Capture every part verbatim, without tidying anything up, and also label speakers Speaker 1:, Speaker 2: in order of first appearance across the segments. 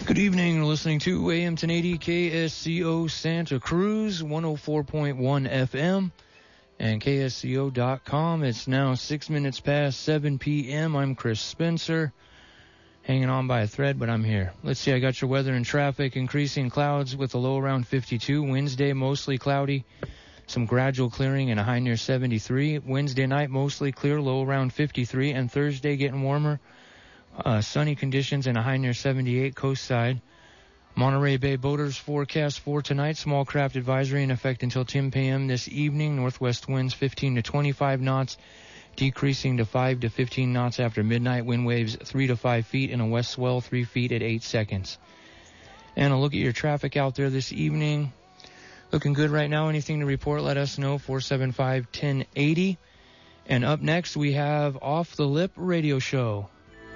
Speaker 1: Good evening. You're listening to A M ten eighty K S C O Santa Cruz, one oh four point one F M, and K S C O dot com. It's now six minutes past seven p.m. I'm Chris Spencer, hanging on by a thread, but I'm here. Let's see, I got your weather and traffic. Increasing clouds with a low around fifty-two. Wednesday, mostly cloudy. Some gradual clearing and a high near seventy-three. Wednesday night, mostly clear, low around fifty-three. And Thursday, getting warmer. Uh, sunny conditions and a high near seventy-eight coast side. Monterey Bay boaters forecast for tonight. Small craft advisory in effect until ten p.m. this evening. Northwest winds fifteen to twenty-five knots, decreasing to five to fifteen knots after midnight. Wind waves three to five feet and a west swell three feet at eight seconds. And a look at your traffic out there this evening. Looking good right now. Anything to report, let us know. four seven five, one oh eight oh. And up next, we have Off the Lip Radio Show.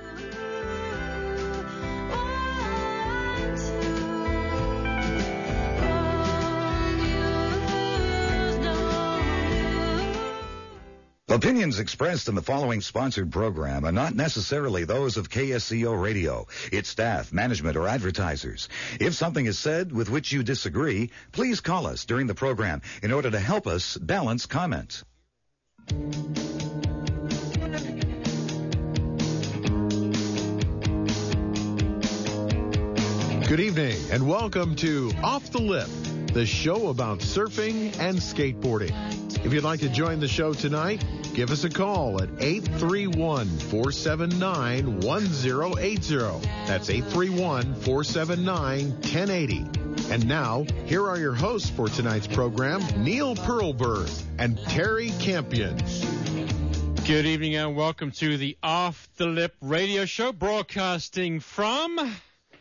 Speaker 2: Opinions expressed in the following sponsored program are not necessarily those of K S C O Radio, its staff, management, or advertisers. If something is said with which you disagree, please call us during the program in order to help us balance comments.
Speaker 3: Good evening and welcome to Off the Lip, the show about surfing and skateboarding. If you'd like to join the show tonight, give us a call at eight three one, four seven nine, one oh eight oh. That's eight three one, four seven nine, one oh eight oh. And now, here are your hosts for tonight's program, Neil Pearlberg and Terry Campion.
Speaker 4: Good evening and welcome to the Off the Lip Radio Show, broadcasting from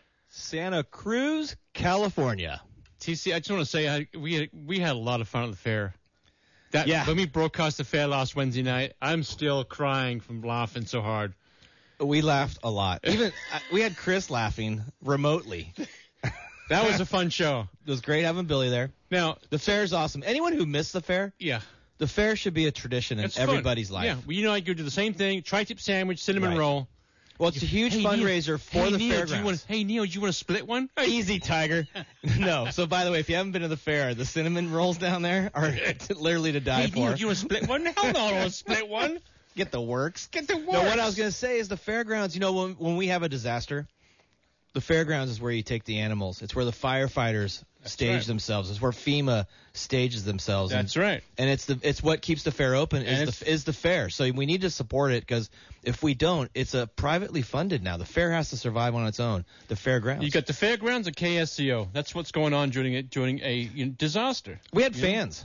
Speaker 5: Santa Cruz, California.
Speaker 4: T C, I just want to say I, we had, we had a lot of fun at the fair. That,
Speaker 5: yeah.
Speaker 4: When we broadcast the fair last Wednesday night, I'm still crying from laughing so hard.
Speaker 5: We laughed a lot. Even uh, we had Chris laughing remotely.
Speaker 4: That was a fun show.
Speaker 5: It was great having Billy there.
Speaker 4: Now,
Speaker 5: the fair is awesome. Anyone who missed the fair,
Speaker 4: yeah,
Speaker 5: the fair should be a tradition in
Speaker 4: it's
Speaker 5: everybody's
Speaker 4: fun.
Speaker 5: life.
Speaker 4: Yeah, well, you know, I go do the same thing: tri-tip sandwich, cinnamon
Speaker 5: right.
Speaker 4: roll.
Speaker 5: Well, it's a huge
Speaker 4: hey,
Speaker 5: fundraiser
Speaker 4: Neil,
Speaker 5: for
Speaker 4: hey,
Speaker 5: the
Speaker 4: Neil,
Speaker 5: fairgrounds.
Speaker 4: Do you want, hey, Neil, do you want to split one?
Speaker 5: Easy, Tiger. No. So, by the way, if you haven't been to the fair, the cinnamon rolls down there are literally to die
Speaker 4: hey,
Speaker 5: for.
Speaker 4: Neil, do you want to split one? Hell no, I don't want to split one.
Speaker 5: Get the works.
Speaker 4: Get the works.
Speaker 5: No, what I was going to say is the fairgrounds, you know, when, when we have a disaster, the fairgrounds is where you take the animals. It's where the firefighters
Speaker 4: That's
Speaker 5: stage
Speaker 4: right.
Speaker 5: themselves. It's where FEMA stages themselves.
Speaker 4: That's
Speaker 5: and,
Speaker 4: right.
Speaker 5: And it's the it's what keeps the fair open is the, is the fair. So we need to support it because if we don't, it's a privately funded now. The fair has to survive on its own. The fairgrounds.
Speaker 4: You got the fairgrounds and K S C O. That's what's going on during a, during a you know, disaster.
Speaker 5: We had
Speaker 4: you
Speaker 5: fans.
Speaker 4: Know?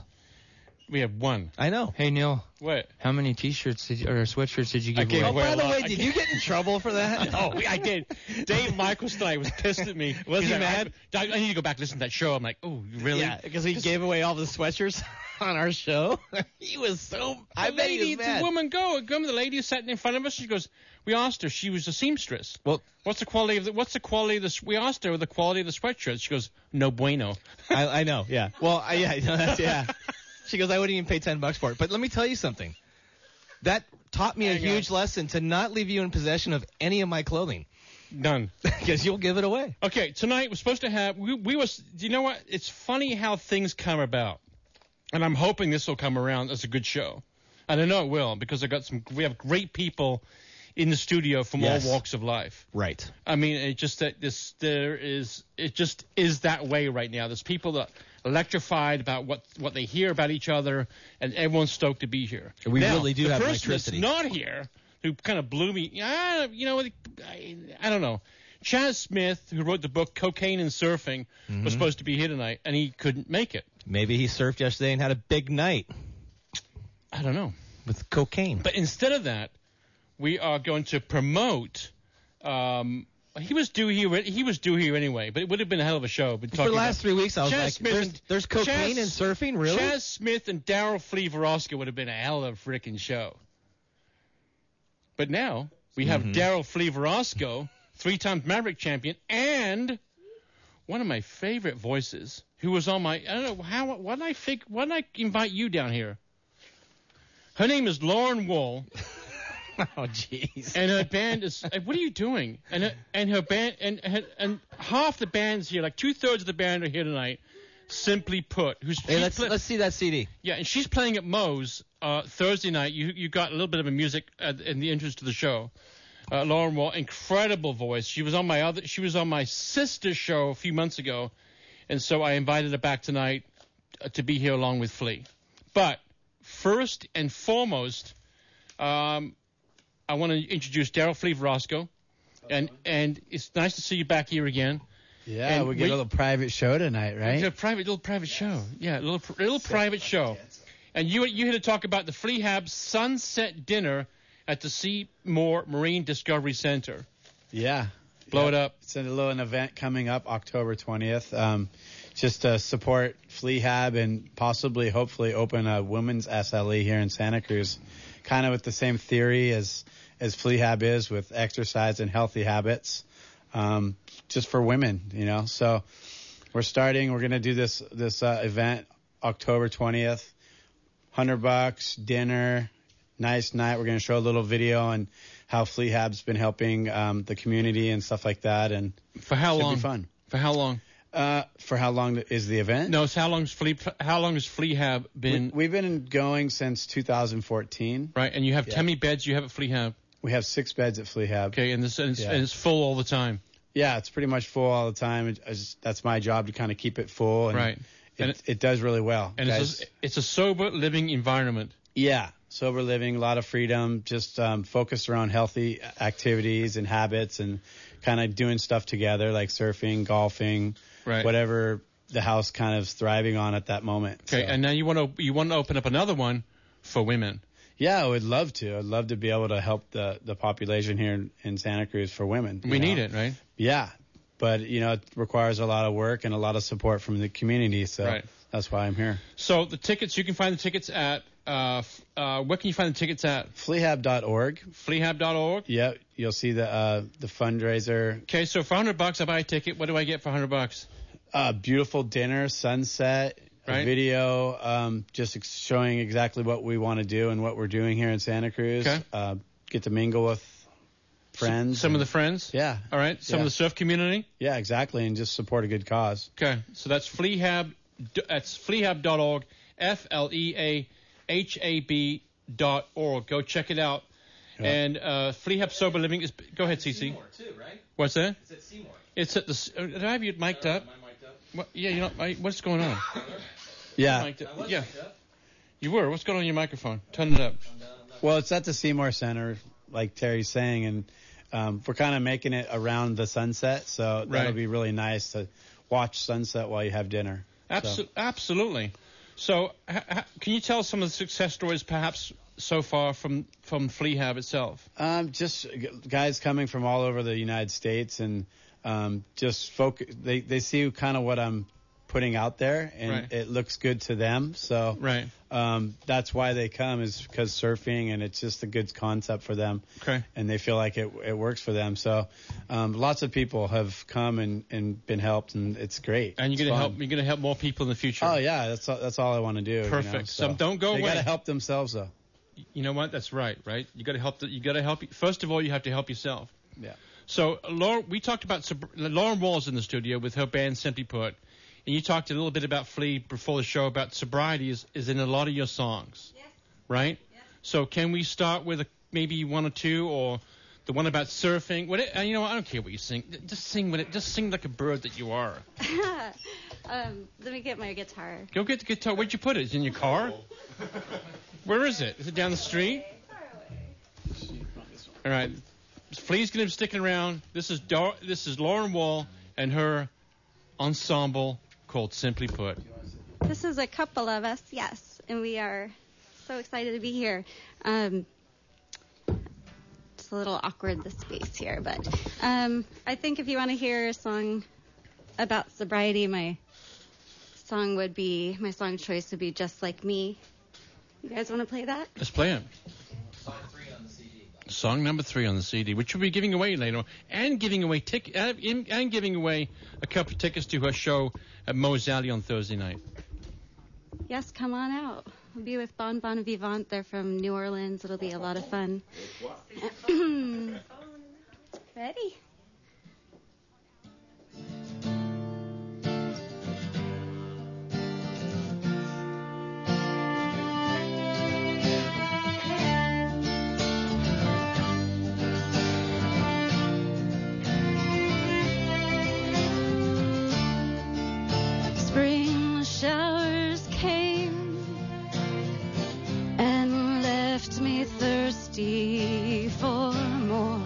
Speaker 4: We have one.
Speaker 5: I know.
Speaker 1: Hey, Neil.
Speaker 4: What?
Speaker 1: How many T-shirts did you, or sweatshirts did you
Speaker 4: I
Speaker 1: give
Speaker 4: gave
Speaker 1: away?
Speaker 5: Oh,
Speaker 4: away
Speaker 5: by
Speaker 4: a
Speaker 5: the
Speaker 4: lot.
Speaker 5: way, did you get in trouble for that?
Speaker 4: Oh, I did. Dave Michaels tonight was pissed at me.
Speaker 5: Was
Speaker 4: He's
Speaker 5: he
Speaker 4: like,
Speaker 5: mad?
Speaker 4: I, I need to go back and listen to that show. I'm like, oh, really?
Speaker 5: Yeah, because he gave away all the sweatshirts on our show. He was so. I
Speaker 4: the
Speaker 5: bet he
Speaker 4: lady,
Speaker 5: was mad.
Speaker 4: the woman go. Come, the lady sat in front of us. She goes, we asked her. She was a seamstress.
Speaker 5: Well,
Speaker 4: what's the quality of the? What's the quality of the? We asked her the quality of the sweatshirt. She goes, no bueno.
Speaker 5: I, I know. Yeah. Well, I, yeah, no, that's, yeah. She goes, I wouldn't even pay ten bucks for it. But let me tell you something. That taught me
Speaker 4: Hang
Speaker 5: a huge
Speaker 4: on.
Speaker 5: lesson to not leave you in possession of any of my clothing.
Speaker 4: None.
Speaker 5: Because you'll give it away.
Speaker 4: Okay, tonight we're supposed to have. We, we was. You know what? It's funny how things come about, and I'm hoping this will come around as a good show, and I know it will because I got some. We have great people in the studio from
Speaker 5: Yes.
Speaker 4: all walks of life.
Speaker 5: Right.
Speaker 4: I mean, it just that this there is. It just is that way right now. There's people that are electrified about what what they hear about each other, and everyone's stoked to be here.
Speaker 5: We
Speaker 4: now,
Speaker 5: really do
Speaker 4: the
Speaker 5: have
Speaker 4: person
Speaker 5: electricity.
Speaker 4: That's not here, who kind of blew me. Ah, you know, I, I don't know. Chaz Smith, who wrote the book Cocaine and Surfing,
Speaker 5: Mm-hmm.
Speaker 4: was supposed to be here tonight, and he couldn't make it.
Speaker 5: Maybe he surfed yesterday and had a big night
Speaker 4: I don't know.
Speaker 5: with cocaine.
Speaker 4: But instead of that, we are going to promote. Um, he was due here. He was due here anyway, but it would have been a hell of a show. But
Speaker 5: For the last three weeks, I was
Speaker 4: Chaz
Speaker 5: like,
Speaker 4: Smith
Speaker 5: there's,
Speaker 4: and-
Speaker 5: there's cocaine
Speaker 4: Chaz-
Speaker 5: and surfing? Really?
Speaker 4: Chaz Smith and Daryl Fleaveroska would have been a hell of a freaking show. But now we have
Speaker 5: Mm-hmm.
Speaker 4: Daryl Fleaveroska, three-time Maverick champion, and one of my favorite voices, who was on my. I don't know how. Why did I think? Why did I invite you down here? Her name is Lauren Wool.
Speaker 5: Oh, jeez.
Speaker 4: And her band is. What are you doing? And her, and her band and, and and half the band's here, like two thirds of the band are here tonight. Simply Put. Who's
Speaker 5: Hey, let's
Speaker 4: play,
Speaker 5: let's see that C D.
Speaker 4: Yeah, and she's playing at Moe's uh, Thursday night. You you got a little bit of a music at, in the entrance to the show. Uh, Lauren Wall, incredible voice. She was on my other. She was on my sister's show a few months ago, and so I invited her back tonight uh, to be here along with Flea. But first and foremost, um, I want to introduce Daryl Flea Roscoe, and and it's nice to see you back here again.
Speaker 6: Yeah,
Speaker 4: and
Speaker 6: we get
Speaker 4: we,
Speaker 6: a little private show tonight, right?
Speaker 4: A private little private show. Yeah, a little little private show. And you you here to talk about the Flea Hab Sunset Dinner at the Seymour Marine Discovery Center.
Speaker 6: Yeah.
Speaker 4: Blow
Speaker 6: yeah.
Speaker 4: it up.
Speaker 6: It's a little an event coming up October twentieth. Um, just to support Flea Hab and possibly, hopefully, open a women's S L E here in Santa Cruz, kind of with the same theory as as Flea Hab is with exercise and healthy habits. Um, just for women, you know. So we're starting. We're gonna do this this uh, event October twentieth. Hundred bucks, dinner, nice night. We're gonna show a little video on how Flea Hab's been helping um, the community and stuff like that. And
Speaker 4: for how
Speaker 6: should
Speaker 4: long?
Speaker 6: Be fun.
Speaker 4: For how long?
Speaker 6: Uh, for how long is the event?
Speaker 4: No, it's how long's Flea? How long has Flea Hab been?
Speaker 6: We, we've been going since two thousand fourteen.
Speaker 4: Right, and you have
Speaker 6: yeah.
Speaker 4: how many beds you have at Flea Hab?
Speaker 6: We have six beds at Flea Hab.
Speaker 4: Okay, and, this, and, it's,
Speaker 6: yeah.
Speaker 4: and it's full all the time.
Speaker 6: Yeah, it's pretty much full all the time. It, it's, that's my job to kind of keep it full. And
Speaker 4: right.
Speaker 6: It,
Speaker 4: and
Speaker 6: it, it does really well.
Speaker 4: And it's a, it's a sober living environment.
Speaker 6: Yeah, sober living, a lot of freedom, just um, focused around healthy activities and habits and kind of doing stuff together like surfing, golfing,
Speaker 4: right.
Speaker 6: whatever the house kind of is thriving on at that moment.
Speaker 4: Okay,
Speaker 6: so.
Speaker 4: And now you want to you want to open up another one for women.
Speaker 6: Yeah, I would love to. I'd love to be able to help the, the population here in, in Santa Cruz for women.
Speaker 4: We
Speaker 6: know?
Speaker 4: need it, right?
Speaker 6: Yeah, but, you know, it requires a lot of work and a lot of support from the community, so
Speaker 4: right.
Speaker 6: that's why I'm here.
Speaker 4: So the tickets, you can find the tickets at, uh, uh, where can you find the tickets at?
Speaker 6: flea hab dot org.
Speaker 4: flea hab dot org?
Speaker 6: Yeah, you'll see the uh, the fundraiser.
Speaker 4: Okay, so for one hundred bucks, I buy a ticket. What do I get for one hundred bucks?
Speaker 6: Uh, beautiful dinner, sunset.
Speaker 4: Right.
Speaker 6: A video um, just ex- showing exactly what we want to do and what we're doing here in Santa Cruz.
Speaker 4: Okay.
Speaker 6: Uh, get to mingle with friends.
Speaker 4: Some
Speaker 6: and,
Speaker 4: of the friends?
Speaker 6: Yeah.
Speaker 4: All right. Some
Speaker 6: yeah.
Speaker 4: of the surf community?
Speaker 6: Yeah, exactly, and just support a good cause.
Speaker 4: Okay. So that's Flea Hab. That's flea hab dot org. F L E A H A B dot org. Go check it out. Yeah. And uh, Flea Hab Sober Living is. Go ahead, Cece.
Speaker 5: Seymour too, right?
Speaker 4: What's that?
Speaker 5: It's at Seymour.
Speaker 4: It's at the. Uh, did I have you mic'd up?
Speaker 5: Am I mic'd up?
Speaker 4: What, yeah, you know, I, what's going on?
Speaker 6: Yeah.
Speaker 4: Mic'd up. Yeah. You were. What's going on in your microphone? Turn it up.
Speaker 6: Well, it's at the Seymour Center, like Terry's saying, and um, we're kind of making it around the sunset, so
Speaker 4: right.
Speaker 6: that'll be really nice to watch sunset while you have dinner.
Speaker 4: Absol-
Speaker 6: so.
Speaker 4: Absolutely. So, ha- ha- can you tell us some of the success stories, perhaps so far from from Flea Hab itself?
Speaker 6: Um, just g- guys coming from all over the United States, and um, just focus. They they see kind of what I'm putting out there, and
Speaker 4: right.
Speaker 6: it looks good to them. So
Speaker 4: right.
Speaker 6: um, that's why they come, is because surfing, and it's just a good concept for them.
Speaker 4: Okay.
Speaker 6: And they feel like it it works for them. So um, lots of people have come and, and been helped, and it's great.
Speaker 4: And you're
Speaker 6: it's
Speaker 4: gonna
Speaker 6: fun.
Speaker 4: help. You're gonna help more people in the future.
Speaker 6: Oh yeah, that's all, that's all I want to do.
Speaker 4: Perfect.
Speaker 6: You know?
Speaker 4: So,
Speaker 6: so
Speaker 4: don't go
Speaker 6: they
Speaker 4: away.
Speaker 6: They gotta help themselves though.
Speaker 4: You know what? That's right. Right. You gotta help. The, you gotta help. First of all, you have to help yourself.
Speaker 6: Yeah.
Speaker 4: So, Laura, we talked about Lauren Wall's in the studio with her band Simply Put, and you talked a little bit about Flea before the show about sobriety is, is in a lot of your songs,
Speaker 7: yes.
Speaker 4: right?
Speaker 7: Yes.
Speaker 4: So, can we start with a, maybe one or two, or the one about surfing? What? It, you know, I don't care what you sing. Just sing with it. Just sing like a bird that you are.
Speaker 7: um, let me get my guitar.
Speaker 4: Go get the guitar. Where'd you put it? Is it in your car? Where is it? Is it down the street? All right. Flea's going to be sticking around. This is Dar- this is Lauren Wall and her ensemble called Simply Put.
Speaker 7: This is a couple of us, yes, and we are so excited to be here. Um, it's a little awkward, the space here, but um, I think if you want to hear a song about sobriety, my song would be, my song choice would be Just Like Me. You guys want to play that?
Speaker 4: Let's play it. Song number three on the C D, which we'll be giving away later, and giving away tic- and, and giving away a couple of tickets to her show at Moe's Alley on Thursday night.
Speaker 7: Yes, come on out. I'll be with Bon Bon Vivant. They're from New Orleans. It'll be a lot of fun. Ready?
Speaker 8: Spring showers came and left me thirsty for more.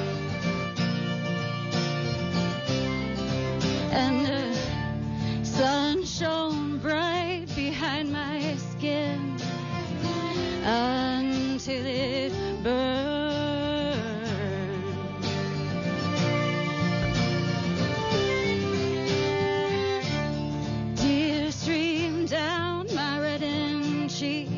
Speaker 8: And the sun shone bright behind my skin until it burned. Tears streamed down my reddened cheeks.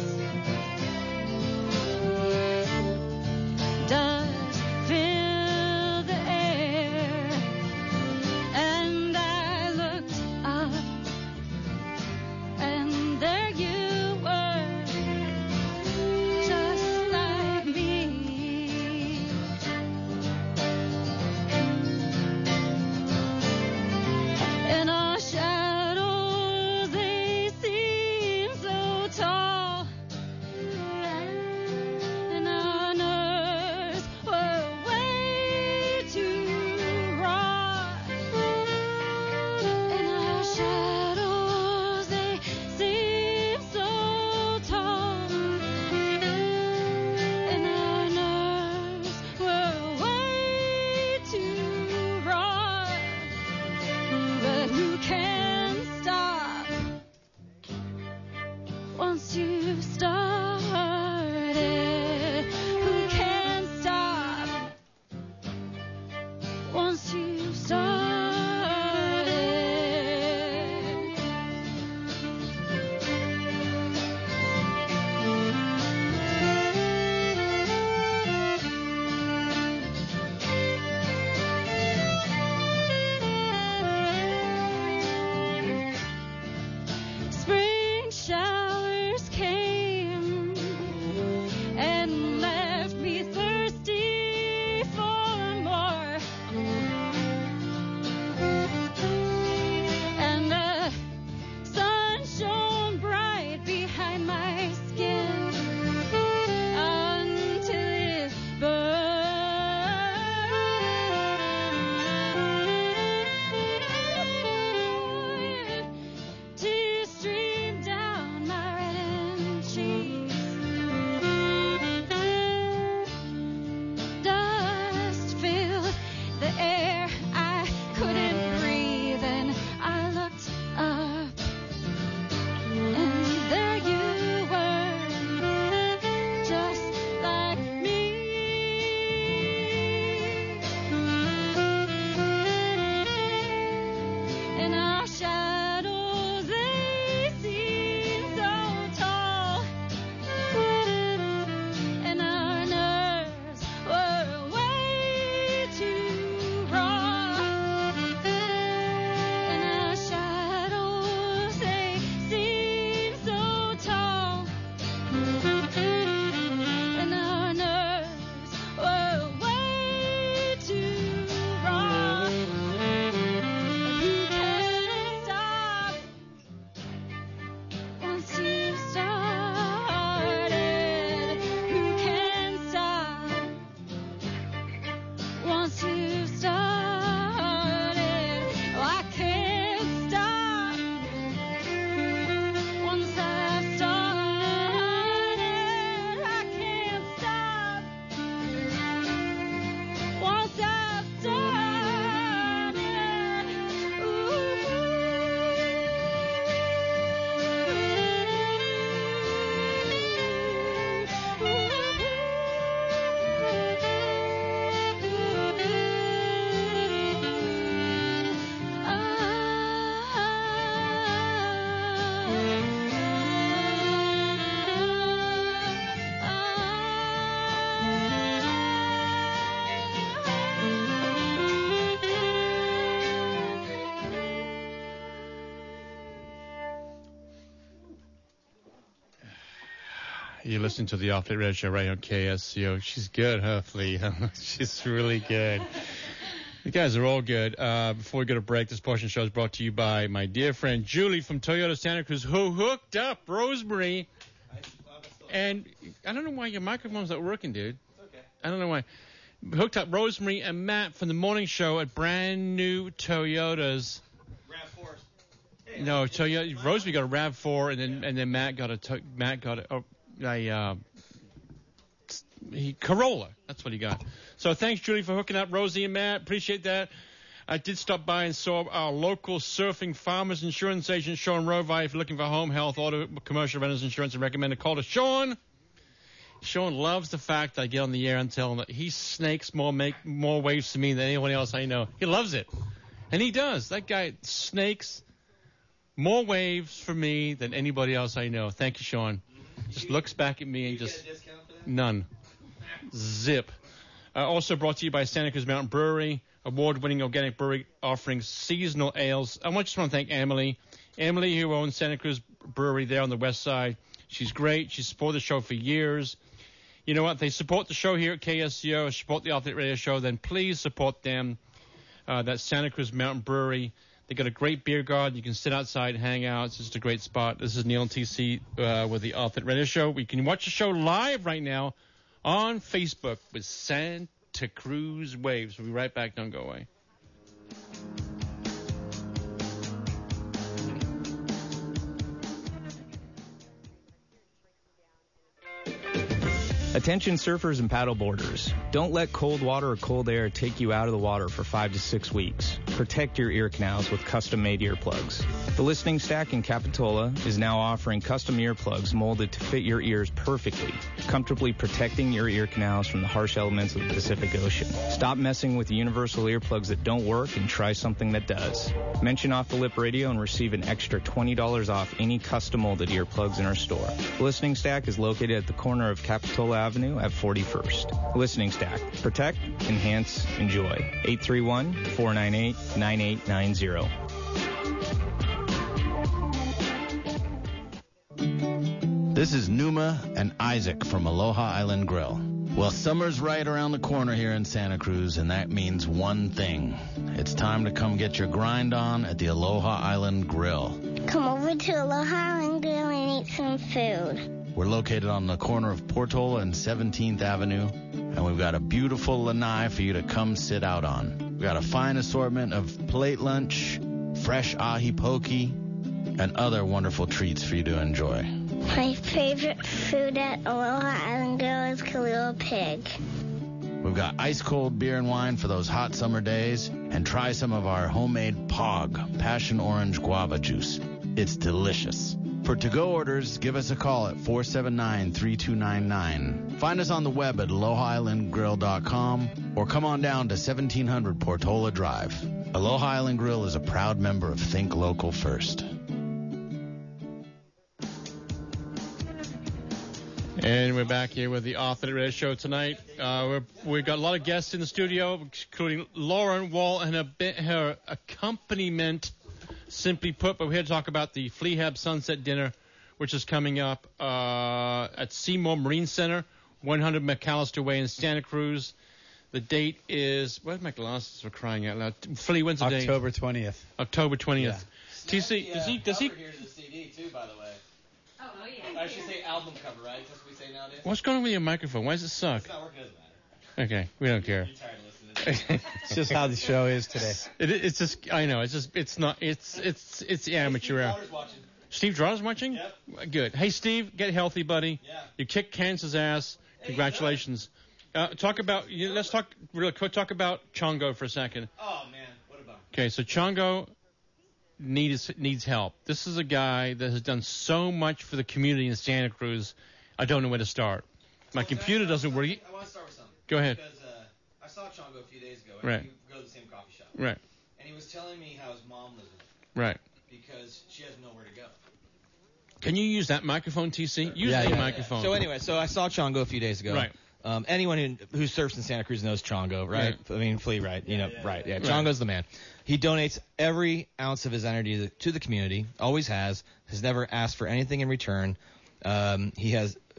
Speaker 8: Dust filled the air, and I looked up, and there you were, just like me.
Speaker 4: You're listening to the Off the Red Show right on K S C O. She's good, huh, Flea? She's really good. You guys are all good. Uh, before we go to break, this portion of the show is brought to you by my dear friend Julie from Toyota Santa Cruz, who hooked up Rosemary. And I don't know why your microphone's not working, dude. It's okay. I don't know why. Hooked up Rosemary and Matt from the morning show at brand new Toyotas.
Speaker 5: RAV fours.
Speaker 4: Hey, no, Toyota. Rosemary got a RAV four, and then and then Matt got a to, Matt got a, a uh, he Corolla. That's what he got. So thanks, Julie, for hooking up Rosie and Matt. Appreciate that. I did stop by and saw our local surfing farmers insurance agent, Sean Rovi. If you're looking for home, health, auto, commercial, renters insurance, and recommend a call to Sean. Sean loves the fact that I get on the air and tell him that he snakes more make more waves to me than anyone else I know. He loves it. And he does. That guy snakes more waves for me than anybody else I know. Thank you, Sean. Just looks back at me and just none. Zip. Uh, also brought to you by Santa Cruz Mountain Brewery, award-winning organic brewery offering seasonal ales. I just want to thank Emily. Emily, who owns Santa Cruz Brewery there on the west side. She's great. She's supported the show for years. You know what? They support the show here at K S C O, support the Off the Radio Show, then please support them. Uh, that's Santa Cruz Mountain Brewery. They got a great beer garden. You can sit outside and hang out. It's just a great spot. This is Neil and T C uh, with the Off the Radio Show. We can watch the show live right now on Facebook with Santa Cruz Waves. We'll be right back. Don't go away.
Speaker 9: Attention surfers and paddleboarders. Don't let cold water or cold air take you out of the water for five to six weeks. Protect your ear canals with custom-made earplugs. The Listening Stack in Capitola is now offering custom earplugs molded to fit your ears perfectly, comfortably protecting your ear canals from the harsh elements of the Pacific Ocean. Stop messing with the universal earplugs that don't work and try something that does. Mention Off the Lip Radio and receive an extra twenty dollars off any custom molded earplugs in our store. The Listening Stack is located at the corner of Capitola Avenue at forty-first. Listening Stack. Protect, enhance, enjoy. eight three one, four nine eight, nine eight nine zero.
Speaker 10: This is Numa and Isaac from Aloha Island Grill. Well, summer's right around the corner here in Santa Cruz, and that means one thing. It's time to come get your grind on at the Aloha Island Grill.
Speaker 11: Come over to Aloha Island Grill and eat some food.
Speaker 10: We're located on the corner of Portola and seventeenth Avenue, and we've got a beautiful lanai for you to come sit out on. We've got a fine assortment of plate lunch, fresh ahi poke, and other wonderful treats for you to enjoy.
Speaker 11: My favorite food at Aloha Island Grill is Kalua Pig.
Speaker 10: We've got ice-cold beer and wine for those hot summer days, and try some of our homemade P O G, Passion Orange Guava Juice. It's delicious. For to-go orders, give us a call at four seven nine, three two nine nine. Find us on the web at aloha island grill dot com or come on down to seventeen hundred Portola Drive. Aloha Island Grill is a proud member of Think Local First.
Speaker 4: And we're back here with the Off the Radio Show tonight. Uh, we're, we've got a lot of guests in the studio, including Lauren Wall and her, her accompaniment, simply put. But we're here to talk about the Fleahab Sunset Dinner, which is coming up uh, at Seymour Marine Center, one hundred McAllister Way in Santa Cruz. The date is, where's my glasses for crying out loud? Flea, when's the date?
Speaker 6: October twentieth.
Speaker 4: October twentieth.
Speaker 5: Yeah.
Speaker 4: T C, does he, does he?
Speaker 5: Cover here to the C D too, by the way. Oh, oh yeah. I should say album cover, right? That's what we say nowadays.
Speaker 4: What's going on with your microphone? Why does it suck?
Speaker 5: It's not working, doesn't matter.
Speaker 4: Okay, we don't care.
Speaker 5: You're tired of listening.
Speaker 6: It's just how the show is today.
Speaker 4: It, it's just, I know, it's just, it's not, it's, it's, it's amateur hour.
Speaker 5: Steve Daughter's watching.
Speaker 4: Steve Daughter's watching?
Speaker 5: Yep.
Speaker 4: Good. Hey, Steve, get healthy, buddy.
Speaker 5: Yeah.
Speaker 4: You kicked cancer's ass. Congratulations. Uh, talk about, you, let's talk real quick. Talk about Chongo for a second.
Speaker 5: Oh man, what about?
Speaker 4: Okay, so Chongo needs needs help. This is a guy that has done so much for the community in Santa Cruz. I don't know where to start. My
Speaker 5: So
Speaker 4: computer doesn't work.
Speaker 5: I want to start with something.
Speaker 4: Go ahead.
Speaker 5: Because uh, I saw Chongo a few days ago. And
Speaker 4: Right.
Speaker 5: We go to the same coffee shop.
Speaker 4: Right.
Speaker 5: And he was telling me how his mom lives with him.
Speaker 4: Right.
Speaker 5: Because she has nowhere to go.
Speaker 4: Can you use that microphone, T C? Use
Speaker 6: Yeah,
Speaker 4: the
Speaker 6: yeah,
Speaker 4: microphone.
Speaker 5: yeah. So anyway, so I saw Chongo a few days ago.
Speaker 4: Right.
Speaker 5: Um, anyone who, who surfs in Santa Cruz knows Chongo, right?
Speaker 4: Right.
Speaker 5: I mean, Flea, right? You know,
Speaker 10: yeah,
Speaker 5: right? Yeah,
Speaker 4: Right.
Speaker 5: Chongo's the man. He donates every ounce of his energy to the, to the community. Always has. Has never asked for anything in return. Um, he has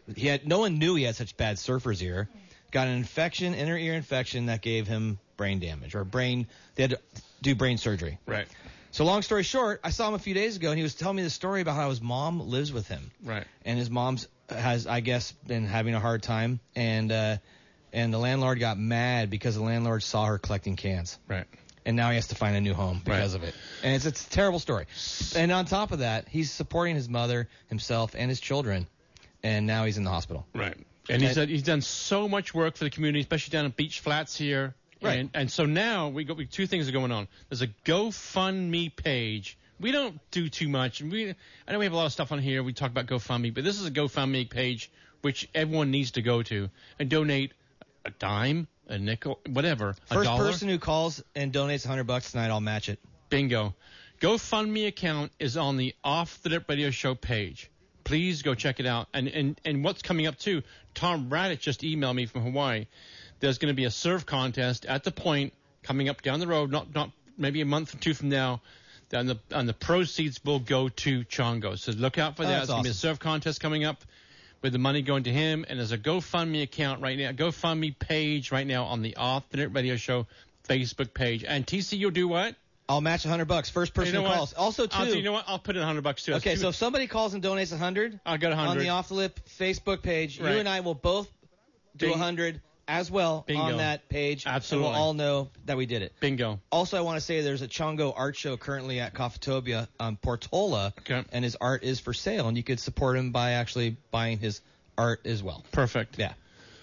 Speaker 5: he had no one knew he had such bad surfer's ear. Got an infection, inner ear infection that gave him brain damage or brain. They had to do brain surgery.
Speaker 4: Right.
Speaker 5: So long story short, I saw him a few days ago, and he was telling me the story about how his mom lives with him.
Speaker 4: Right.
Speaker 5: And his mom's has, I guess, been having a hard time, and uh, and the landlord got mad because the landlord saw her collecting cans.
Speaker 4: Right.
Speaker 5: And now he has to find a new home because
Speaker 4: right.
Speaker 5: of it. And it's, it's a terrible story. And on top of that, he's supporting his mother, himself, and his children, and now he's in the hospital.
Speaker 4: Right. And he's done, he's done so much work for the community, especially down at Beach Flats here.
Speaker 5: Right.
Speaker 4: And, and so now we got we, two things are going on. There's a GoFundMe page. We don't do too much. We I know we have a lot of stuff on here. We talk about GoFundMe, but this is a GoFundMe page which everyone needs to go to and donate a dime, a nickel, whatever.
Speaker 5: First
Speaker 4: a dollar.
Speaker 5: person who calls and donates one hundred bucks tonight, I'll match it.
Speaker 4: Bingo. GoFundMe account is on the Off the Lip Radio Show page. Please go check it out. And and and what's coming up too? Tom Radich just emailed me from Hawaii. There's going to be a surf contest at the Point coming up down the road, not not maybe a month or two from now. And the and the proceeds will go to Chongo. So look out for
Speaker 5: Oh,
Speaker 4: that.
Speaker 5: that's
Speaker 4: There's going to be a
Speaker 5: awesome.
Speaker 4: surf contest coming up with the money going to him. And there's a GoFundMe account right now, GoFundMe page right now on the Off the Net Radio Show Facebook page. And T C, you'll do what?
Speaker 5: I'll match one hundred bucks. First person
Speaker 4: You know
Speaker 5: who
Speaker 4: what?
Speaker 5: calls. Also, too.
Speaker 4: I'll, you know what? I'll put in one hundred bucks too. That's
Speaker 5: Okay,
Speaker 4: two-
Speaker 5: so if somebody calls and donates one hundred,
Speaker 4: I'll get one hundred
Speaker 5: on the Off the Lip Facebook page,
Speaker 4: Right.
Speaker 5: you and I will both do
Speaker 4: Bing-
Speaker 5: one hundred as well
Speaker 4: Bingo.
Speaker 5: on that page.
Speaker 4: Absolutely.
Speaker 5: And we'll all know that we did it.
Speaker 4: Bingo.
Speaker 5: Also, I want to say there's a Chongo art show currently at Coffeetopia on Portola,
Speaker 4: Okay.
Speaker 5: and his art is for sale, and you could support him by actually buying his art as well.
Speaker 4: Perfect.
Speaker 5: Yeah.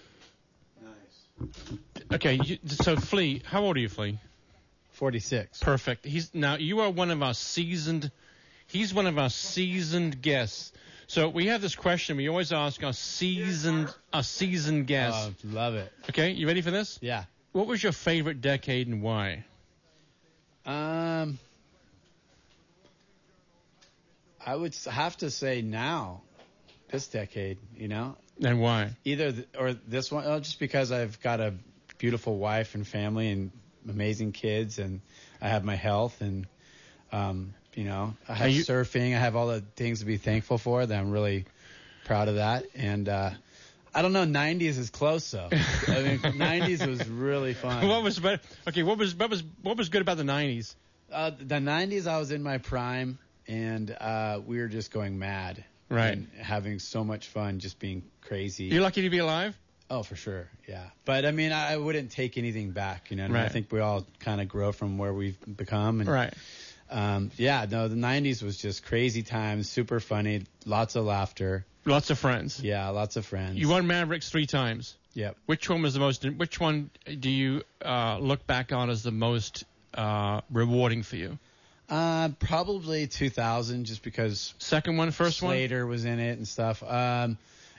Speaker 4: Okay, you, so Flea, how old are you, Flea?
Speaker 6: forty-six.
Speaker 4: Perfect. He's now you are one of our seasoned. He's one of our seasoned guests. So we have this question we always ask our seasoned our seasoned guests.
Speaker 6: Oh, love it.
Speaker 4: Okay, you ready for this?
Speaker 6: Yeah.
Speaker 4: What was your favorite decade and why?
Speaker 6: Um, I would s- have to say now, this decade, you know,
Speaker 4: And why?
Speaker 6: either th- or this one, oh, just because I've got a beautiful wife and family and amazing kids, and I have my health, and um, you know, I have
Speaker 4: Are you-
Speaker 6: surfing. I have all the things to be thankful for. That I'm really proud of that. And uh, I don't know, nineties is close though. I mean, nineties was really fun.
Speaker 4: What was better? Okay, what was what was what was good about the nineties?
Speaker 6: Uh, the nineties, I was in my prime, and uh, we were just going mad.
Speaker 4: Right.
Speaker 6: And having so much fun, just being crazy.
Speaker 4: You're lucky to be alive.
Speaker 6: Oh, for sure, yeah. But, I mean, I, I wouldn't take anything back, you know. what I mean?
Speaker 4: Right.
Speaker 6: I think we all kind of grow from where we've become. And,
Speaker 4: Right.
Speaker 6: Um, yeah, no, the nineties was just crazy times, super funny, lots of laughter.
Speaker 4: Lots of friends.
Speaker 6: Yeah, lots of friends.
Speaker 4: You won Mavericks three times.
Speaker 6: Yep.
Speaker 4: Which one was the most? Which one do you uh, look back on as the most uh, rewarding for you?
Speaker 6: Uh, probably two thousand, just because
Speaker 4: Second one, first one.
Speaker 6: Slater was in it and stuff. Um,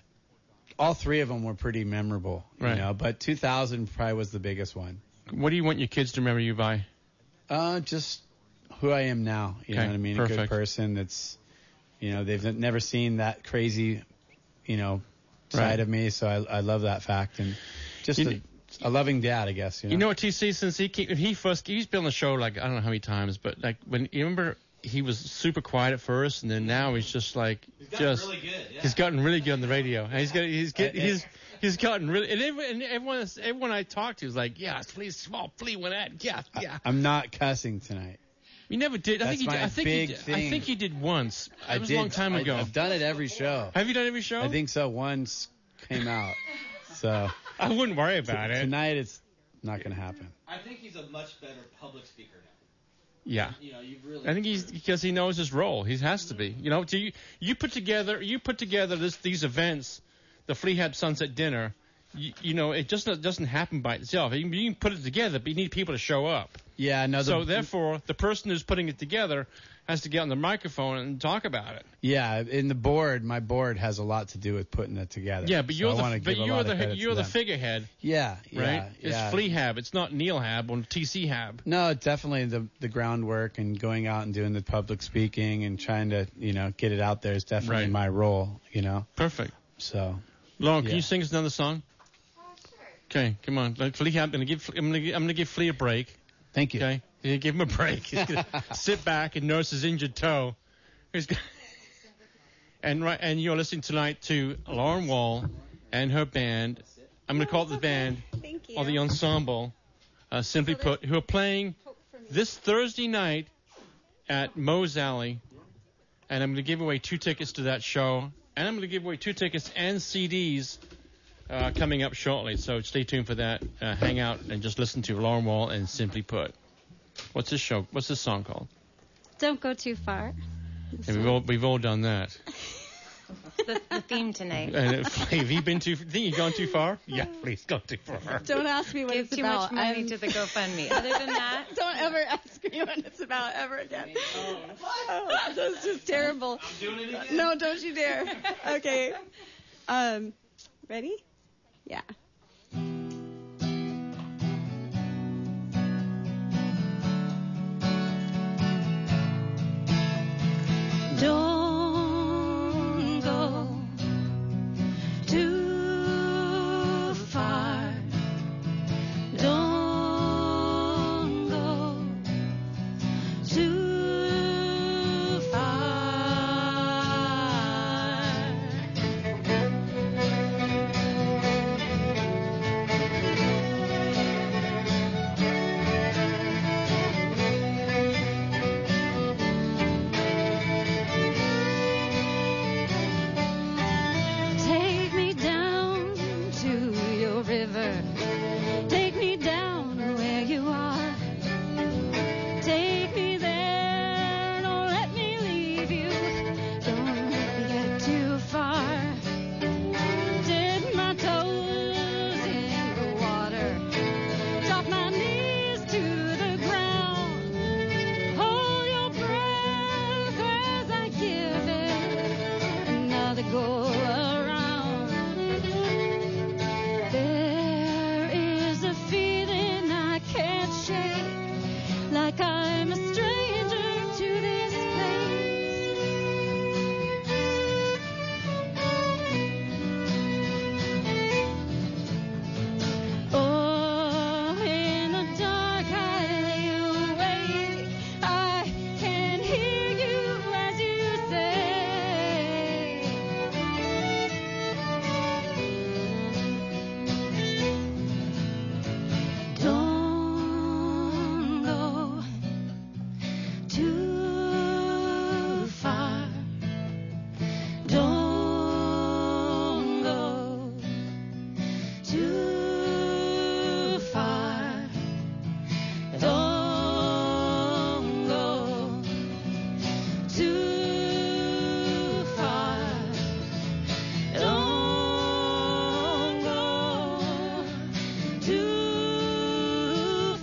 Speaker 6: all three of them were pretty memorable, you
Speaker 4: Right.
Speaker 6: know. But two thousand probably was the biggest one.
Speaker 4: What do you want your kids to remember you by?
Speaker 6: Uh, just who I am now. You
Speaker 4: Okay,
Speaker 6: know what I mean? A good
Speaker 4: perfect.
Speaker 6: person that's, you know, they've n- never seen that crazy, you know, side
Speaker 4: Right.
Speaker 6: of me. So I, I love that fact, and just
Speaker 4: You
Speaker 6: a, a loving dad, I guess. You know.
Speaker 4: You know what, T C? Since he came, he first he's been on the show like I don't know how many times, but like when you remember he was super quiet at first, and then now he's just like just
Speaker 5: really good, yeah.
Speaker 4: he's gotten really good on the radio, and he's got he's get,
Speaker 6: Uh,
Speaker 4: he's he's gotten really and everyone, and everyone everyone I talked to is like yeah, please small flea with that yeah yeah.
Speaker 6: I'm not cussing tonight.
Speaker 4: You never did. I
Speaker 6: That's
Speaker 4: think you did.
Speaker 6: my
Speaker 4: I think you
Speaker 6: big
Speaker 4: did. I
Speaker 6: thing.
Speaker 4: think you did once. It
Speaker 6: I
Speaker 4: was
Speaker 6: did
Speaker 4: a long time
Speaker 6: I-
Speaker 4: ago.
Speaker 6: I've done it every show.
Speaker 4: Have you done every show?
Speaker 6: I think so. Once came out. So
Speaker 4: I wouldn't worry about it.
Speaker 6: tonight it's not going to happen.
Speaker 5: I think he's a much better public speaker now.
Speaker 4: Yeah.
Speaker 5: You know, you've really.
Speaker 4: I think he's because he knows his role. He has to be. You know, do you you put together you put together this these events, the Flea Hat Sunset Dinner. You, you know, it just doesn't happen by itself. You can, you can put it together, but you need people to show up.
Speaker 6: Yeah, no. The,
Speaker 4: So therefore, the person who's putting it together has to get on the microphone and talk about it.
Speaker 6: yeah, in the board, my board has a lot to do with putting it together.
Speaker 4: Yeah, but
Speaker 6: So
Speaker 4: you're
Speaker 6: I
Speaker 4: the
Speaker 6: wanna
Speaker 4: but
Speaker 6: give a
Speaker 4: you're
Speaker 6: lot of
Speaker 4: the
Speaker 6: credit
Speaker 4: you're
Speaker 6: to
Speaker 4: the
Speaker 6: them.
Speaker 4: figurehead,
Speaker 6: Yeah,
Speaker 4: right?
Speaker 6: yeah,
Speaker 4: It's
Speaker 6: yeah.
Speaker 4: Flea Hab. It's not Neil Hab or T C Hab.
Speaker 6: No, definitely the the groundwork and going out and doing the public speaking and trying to, you know, get it out there is definitely
Speaker 4: Right.
Speaker 6: my role, you know.
Speaker 4: Perfect.
Speaker 6: So,
Speaker 4: Lauren, can
Speaker 6: Yeah.
Speaker 4: you sing us another song? Okay, come on. Like Flea, I'm gonna give I'm gonna give, I'm gonna give Flea a break.
Speaker 6: thank you.
Speaker 4: Okay, you give him a break. He's gonna sit back and nurse his injured toe. He's gonna And right, and you're listening tonight to Lauren Wall and her band. I'm going to call it the band
Speaker 7: Thank you.
Speaker 4: or the ensemble, uh, simply put, who are playing this Thursday night at Moe's Alley. And I'm going to give away two tickets to that show. And I'm going to give away two tickets and C Ds uh, coming up shortly. So stay tuned for that. Uh, hang out and just listen to Lauren Wall and Simply Put. What's this show? What's this song called?
Speaker 7: Don't Go Too Far.
Speaker 4: And we've all we've all done that.
Speaker 12: the, the theme tonight.
Speaker 4: And if, have you been too? Think you've gone too far? Yeah, please go too far.
Speaker 7: Don't ask me what
Speaker 12: Give
Speaker 7: it's
Speaker 12: too
Speaker 7: about.
Speaker 12: much money
Speaker 7: I'm...
Speaker 12: to the GoFundMe. Other than that,
Speaker 7: don't ever ask me what it's about ever again. Oh, that's just terrible.
Speaker 4: I'm doing it again.
Speaker 7: No, don't you dare. Okay. Um, ready? Yeah. Don't go too far. Don't go too far. Take me down to your river. Take me down where you are. Take me there. Don't let me leave you. Don't let me get too far. Dip my toes in the water. Drop my knees to the ground. Hold your breath as I give it another go around. There is a feeling I can't shake, like I'm a stranger to this place. Oh, in the dark I lay awake. I can hear you as you say, don't go too far. Don't go too far. Don't go too far. Don't go too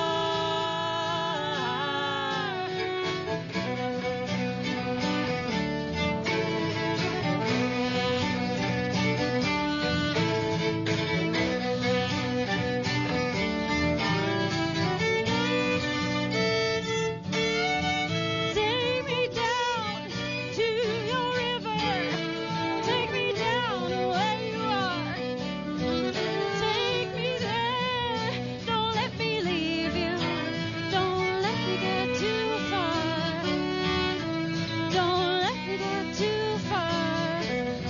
Speaker 7: Take me down to your river. Take me down where you are. Take me there. Don't let me leave you. Don't let me get too far. Don't let me get too far.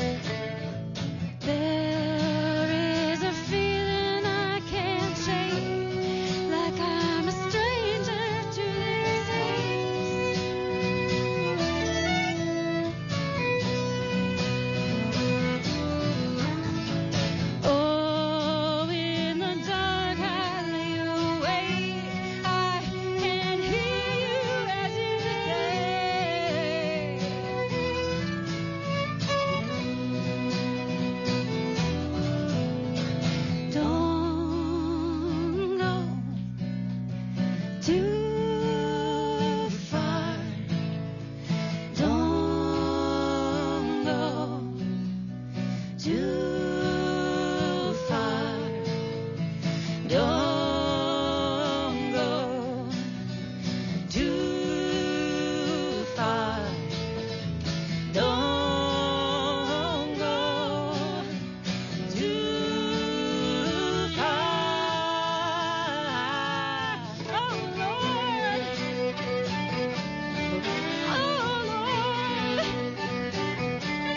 Speaker 7: There is a feeling I can't shake, like I'm a stranger to this place. Oh, in the dark I lay awake. I can hear you as you say, don't go too far. Don't go too far. Don't go too far. Don't go too far. Oh Lord. Oh Lord.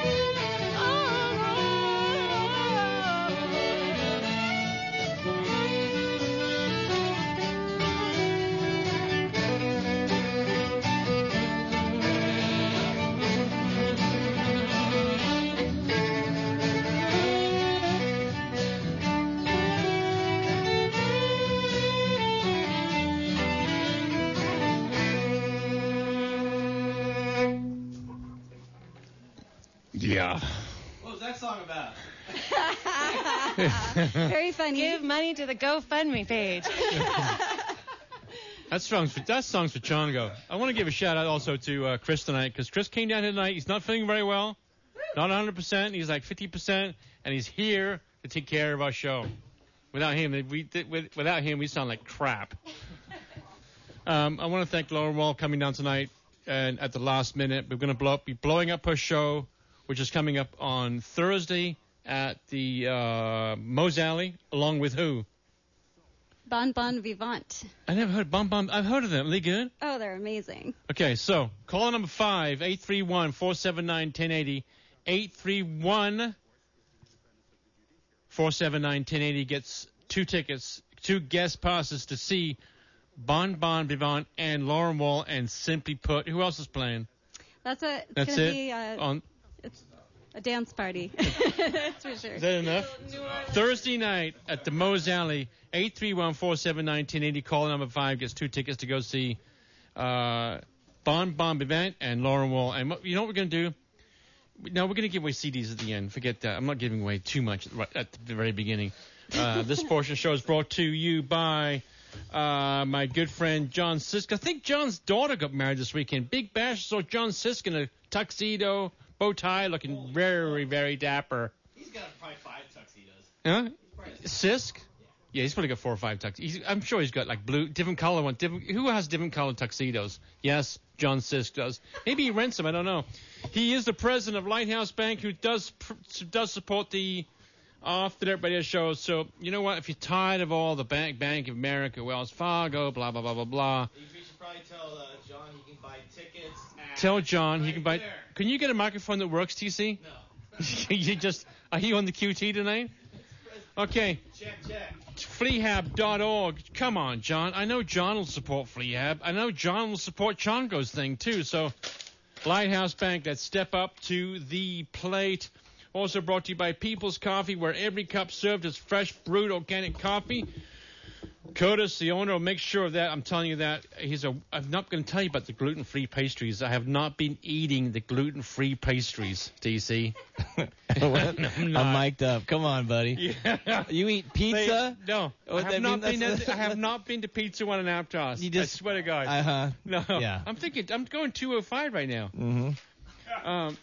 Speaker 4: Yeah.
Speaker 5: What was that song about?
Speaker 7: Very funny.
Speaker 12: Give money to the GoFundMe page.
Speaker 4: That song's for, that song's for Chongo. I want to give a shout out also to uh, Chris tonight, because Chris came down here tonight. He's not feeling very well, not one hundred percent. He's like fifty percent, and he's here to take care of our show. Without him, we without him we sound like crap. Um, I want to thank Laura Wall coming down tonight, and at the last minute, we're going to blow up, be blowing up her show, which is coming up on Thursday at the uh, Mose Alley, along with who?
Speaker 7: Bon Bon Vivant.
Speaker 4: I never heard Bon Bon. I've heard of them. Are they good?
Speaker 7: Oh, they're amazing.
Speaker 4: Okay, so caller number five, eight three one, four seven nine, one zero eight zero. eight three one, four seven nine, one zero eight zero gets two tickets, two guest passes to see Bon Bon Vivant and Lauren Wall and Simply Put. Who else is playing?
Speaker 7: That's a. It's
Speaker 4: That's
Speaker 7: gonna
Speaker 4: it?
Speaker 7: Be, uh,
Speaker 4: On,
Speaker 7: it's a dance party. That's for sure.
Speaker 4: is that enough? Thursday night at the Mose Alley, eight three one, four seven nine, one zero eight zero. Caller number five gets two tickets to go see uh, Bon Bon Vivant and Lauren Wall. And what, you know what we're going to do? No, we're going to give away C Ds at the end. Forget that. I'm not giving away too much right at the very beginning. Uh, this portion of the show is brought to you by uh, my good friend John Sisk. I think John's daughter got married this weekend. Big bash. So John Sisk in a tuxedo, bow tie, looking very, very dapper.
Speaker 5: He's got probably five tuxedos.
Speaker 4: Huh? Sisk? Yeah, he's probably got four or five tuxedos. He's, I'm sure he's got like blue, different color one. Different, who has different colored tuxedos? Yes, John Sisk does. Maybe he rents them. I don't know. He is the president of Lighthouse Bank, who does does support the Off the Dirt Radio show. So you know what? If you're tired of all the Bank Bank of America, Wells Fargo, blah blah blah blah blah.
Speaker 5: You should probably tell uh, John he can buy tickets.
Speaker 4: Tell John
Speaker 5: right
Speaker 4: he can buy.
Speaker 5: there.
Speaker 4: Can you get a microphone that works, T C?
Speaker 5: No.
Speaker 4: You just are you on the Q T tonight? Okay.
Speaker 5: Check, check.
Speaker 4: Fleahab dot org. Come on, John. I know John will support Fleahab. I know John will support Chongo's thing, too. So, Lighthouse Bank, let's step up to the plate. Also brought to you by People's Coffee, where every cup served is fresh brewed organic coffee. Curtis, the owner, will make sure of that. I'm telling you that. He's a. I'm not going to tell you about the gluten-free pastries. I have not been eating the gluten-free pastries, D C.
Speaker 5: I'm, I'm mic'd up. Come on, buddy.
Speaker 4: Yeah.
Speaker 5: You eat pizza?
Speaker 4: They, no.
Speaker 5: What
Speaker 4: I have, not been at, I have not been to Pizza One in Aptos.
Speaker 5: You just,
Speaker 4: I swear to God.
Speaker 5: Uh-huh.
Speaker 4: No.
Speaker 5: Yeah.
Speaker 4: I'm thinking, I'm going two oh five right now.
Speaker 5: Mm-hmm.
Speaker 4: Um,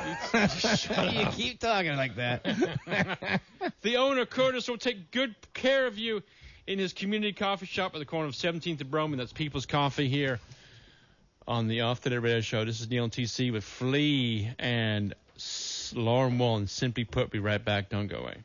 Speaker 5: you keep talking like that.
Speaker 4: The owner, Curtis, will take good care of you in his community coffee shop at the corner of seventeenth and Broman. That's People's Coffee here on the Off the Dirt Radio Show. This is Neil and T C with Flea and Lauren Wall and Simply Put. Be right back. Don't go away.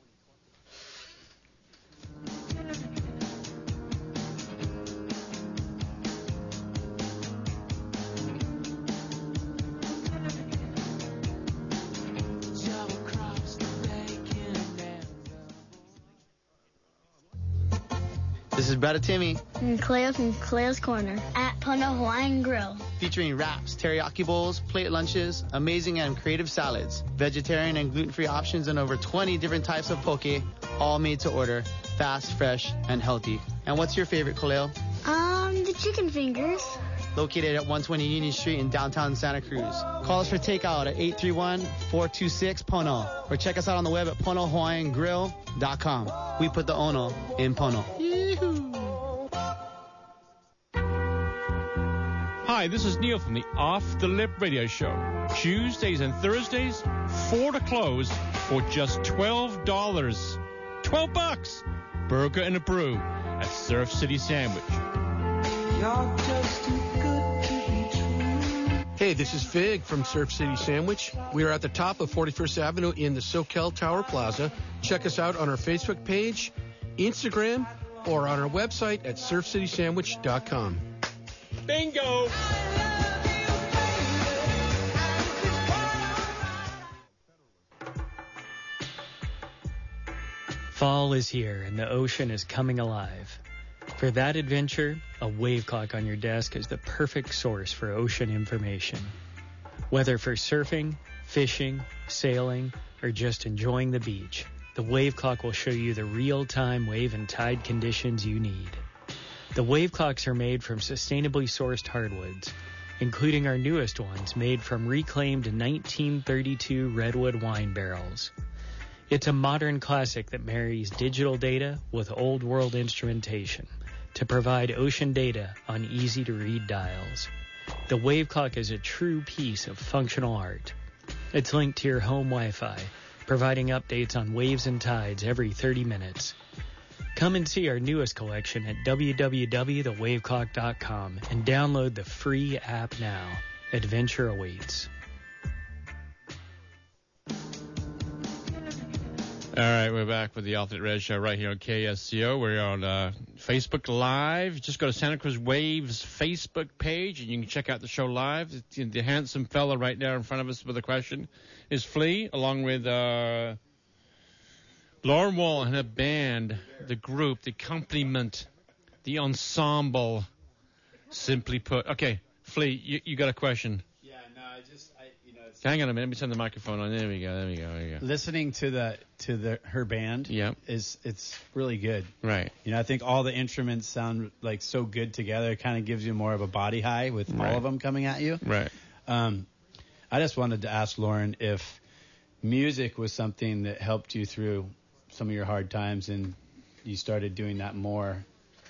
Speaker 13: This is Brother Timmy.
Speaker 11: And Cleo from Cleo's Corner at Pono Hawaiian Grill.
Speaker 13: Featuring wraps, teriyaki bowls, plate lunches, amazing and creative salads, vegetarian and gluten-free options, and over twenty different types of poke, all made to order, fast, fresh, and healthy. And what's your favorite, Cleo?
Speaker 11: Um, the chicken fingers.
Speaker 13: Located at one twenty Union Street in downtown Santa Cruz. Call us for takeout at eight three one, four two six, Pono. Or check us out on the web at pono hawaiian grill dot com. We put the Ono in Pono.
Speaker 4: Hi, this is Neil from the Off the Lip Radio Show. Tuesdays and Thursdays, four to close for just twelve dollars. twelve bucks. Burger and a brew at Surf City Sandwich.
Speaker 14: You're just too good to be true. Hey, this is Fig from Surf City Sandwich. We are at the top of forty-first Avenue in the Soquel Tower Plaza. Check us out on our Facebook page, Instagram, or on our website at surf city sandwich dot com.
Speaker 4: Bingo!
Speaker 15: Fall is here and the ocean is coming alive. For that adventure, a wave clock on your desk is the perfect source for ocean information. Whether for surfing, fishing, sailing, or just enjoying the beach, the wave clock will show you the real-time wave and tide conditions you need. The wave clocks are made from sustainably sourced hardwoods including our newest ones made from reclaimed nineteen thirty-two redwood wine barrels. It's a modern classic that marries digital data with old world instrumentation to provide ocean data on easy-to-read dials. The Wave Clock is a true piece of functional art. It's linked to your home Wi-Fi, providing updates on waves and tides every thirty minutes. Come and see our newest collection at w w w dot the wave clock dot com and download the free app now. Adventure awaits.
Speaker 4: All right, we're back with the Alternate Red Show right here on K S C O. We're on uh, Facebook Live. Just go to Santa Cruz Waves Facebook page, and you can check out the show live. The, the handsome fella right there in front of us with a question is Flea, along with uh, Lauren Wall and her band, the group, the accompaniment, the ensemble, simply put. Okay, Flea, you, you got a question.
Speaker 6: Yeah, no, I just, I, you know, it's
Speaker 4: Hang on a minute. Let me turn the microphone on. There we go. There we go. There we go.
Speaker 6: listening to the to the her band.
Speaker 4: Yep.
Speaker 6: is it's really good.
Speaker 4: Right.
Speaker 6: You know, I think all the instruments sound like so good together. It kind of gives you more of a body high with
Speaker 4: Right.
Speaker 6: all of them coming at you.
Speaker 4: Right.
Speaker 6: Um, I just wanted to ask Lauren if music was something that helped you through some of your hard times, and you started doing that more.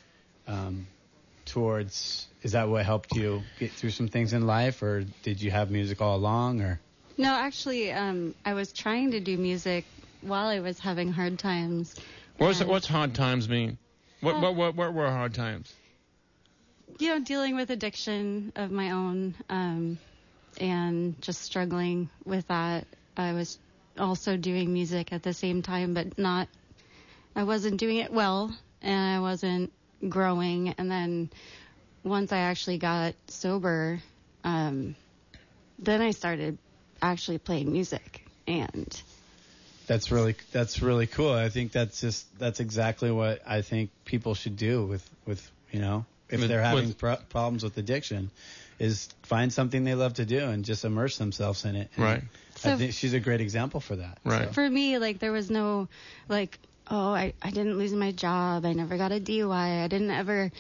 Speaker 6: Um, towards, is that what helped you get through some things in life, or did you have music all along, or?
Speaker 7: No, actually, um, I was trying to do music while I was having hard times.
Speaker 4: What's
Speaker 7: And,
Speaker 4: what's hard times mean? What
Speaker 7: Uh,
Speaker 4: what what what were hard times?
Speaker 7: You know, dealing with addiction of my own, um, and just struggling with that. I was also doing music at the same time, but not, I wasn't doing it well, and I wasn't growing. And then once I actually got sober, um, then I started actually playing music. And
Speaker 6: That's really that's really cool. I think that's just that's exactly what I think people should do with with you know if
Speaker 4: With-
Speaker 6: they're having
Speaker 4: with-
Speaker 6: pro- problems with addiction, is find something they love to do and just immerse themselves in it. And
Speaker 4: Right.
Speaker 7: So
Speaker 6: I think she's a great example for that.
Speaker 4: Right.
Speaker 6: So.
Speaker 7: for me, like, there was no, like, oh, I, I didn't lose my job. I never got a D U I. I didn't ever,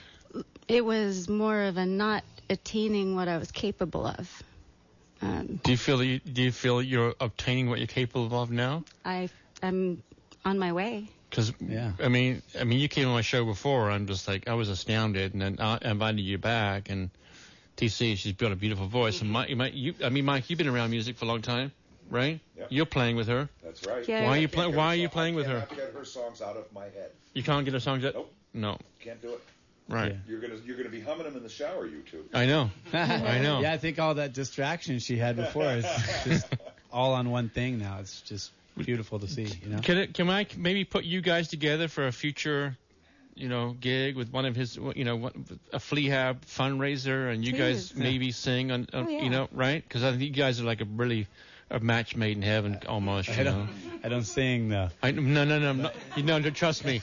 Speaker 7: it was more of a not attaining what I was capable of. Um,
Speaker 4: Do you feel that you, do you feel you're obtaining what you're capable of now?
Speaker 7: I, I'm on my way.
Speaker 4: Because
Speaker 6: Yeah.
Speaker 4: I mean, I mean, you came on my show before. I'm just like I was astounded, and then I invited you back. And T C, she's got a beautiful voice. And Mike, Mike, you, I mean, Mike, you've been around music for a long time, right?
Speaker 16: Yep.
Speaker 4: You're playing with her.
Speaker 16: That's right.
Speaker 7: Yeah.
Speaker 4: Why are you
Speaker 16: I can't
Speaker 4: playing?
Speaker 16: get
Speaker 4: Why
Speaker 16: her
Speaker 4: are you
Speaker 16: song-
Speaker 4: playing
Speaker 16: I
Speaker 4: with her?
Speaker 16: cannot get her songs out of my head.
Speaker 4: You can't get her songs yet.
Speaker 16: Nope.
Speaker 4: No.
Speaker 16: Can't do it.
Speaker 4: Right.
Speaker 6: Yeah.
Speaker 16: You're gonna you're gonna be humming them in the shower, you two.
Speaker 4: I know. I know.
Speaker 6: Yeah, I think all that distraction she had before is just all on one thing now. It's just beautiful to see, you know.
Speaker 4: Can it, can I maybe put you guys together for a future, you know, gig with one of his, you know, one- a Flea Hab fundraiser, and you guys
Speaker 7: Please.
Speaker 4: maybe sing on, on
Speaker 7: Oh, yeah.
Speaker 4: you know, right? Because I think you guys are like a really a match made in heaven almost.
Speaker 6: I
Speaker 4: You know.
Speaker 6: don't, I don't sing though.
Speaker 4: I, no, no, no, no, you know, no, trust me,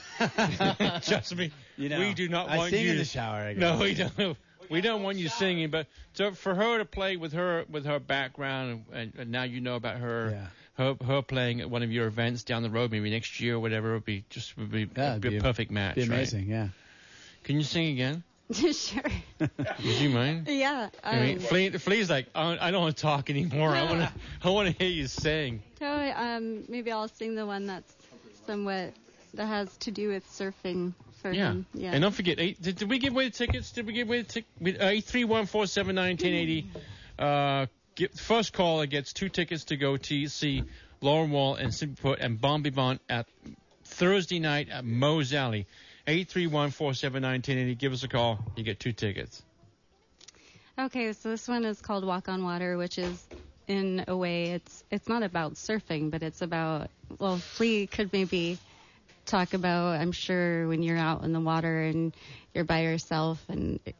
Speaker 4: trust me.
Speaker 6: You know,
Speaker 4: we do not
Speaker 6: I
Speaker 4: want
Speaker 6: sing
Speaker 4: you.
Speaker 6: in the shower. I guess.
Speaker 4: No, we don't. We don't want you singing, but so for her to play with her with her background, and, and now you know about her.
Speaker 6: Yeah.
Speaker 4: Her, her playing at one of your events down the road, maybe next year or whatever, would be just would be,
Speaker 6: Yeah,
Speaker 4: would be
Speaker 6: it'd
Speaker 4: a
Speaker 6: be-
Speaker 4: perfect match.
Speaker 6: Be
Speaker 4: right?
Speaker 6: amazing, yeah.
Speaker 4: Can you sing again?
Speaker 7: Sure.
Speaker 4: Would you mind?
Speaker 7: Yeah.
Speaker 4: I mean,
Speaker 7: Um,
Speaker 4: Flea, Flea's like, I I don't want to talk anymore. I want to, I want to hear you sing.
Speaker 7: so, um, maybe I'll sing the one that's somewhat, that has to do with surfing for
Speaker 4: Yeah.
Speaker 7: him. Yeah.
Speaker 4: And don't forget, eight, did, did we give away the tickets? Did we give away the tickets? Uh, eight three one, four seven nine, one zero eight zero. Uh, get, first caller gets two tickets to go to see Lauren Wall and Simply Put and Bon Vivant at Thursday night at Moe's Alley. eight three one, four seven nine, one zero eight zero. Give us a call. You get two tickets.
Speaker 7: Okay, so this one is called Walk on Water, which is, in a way, it's it's not about surfing, but it's about, well, Flea could maybe talk about, I'm sure, when you're out in the water and you're by yourself, and it,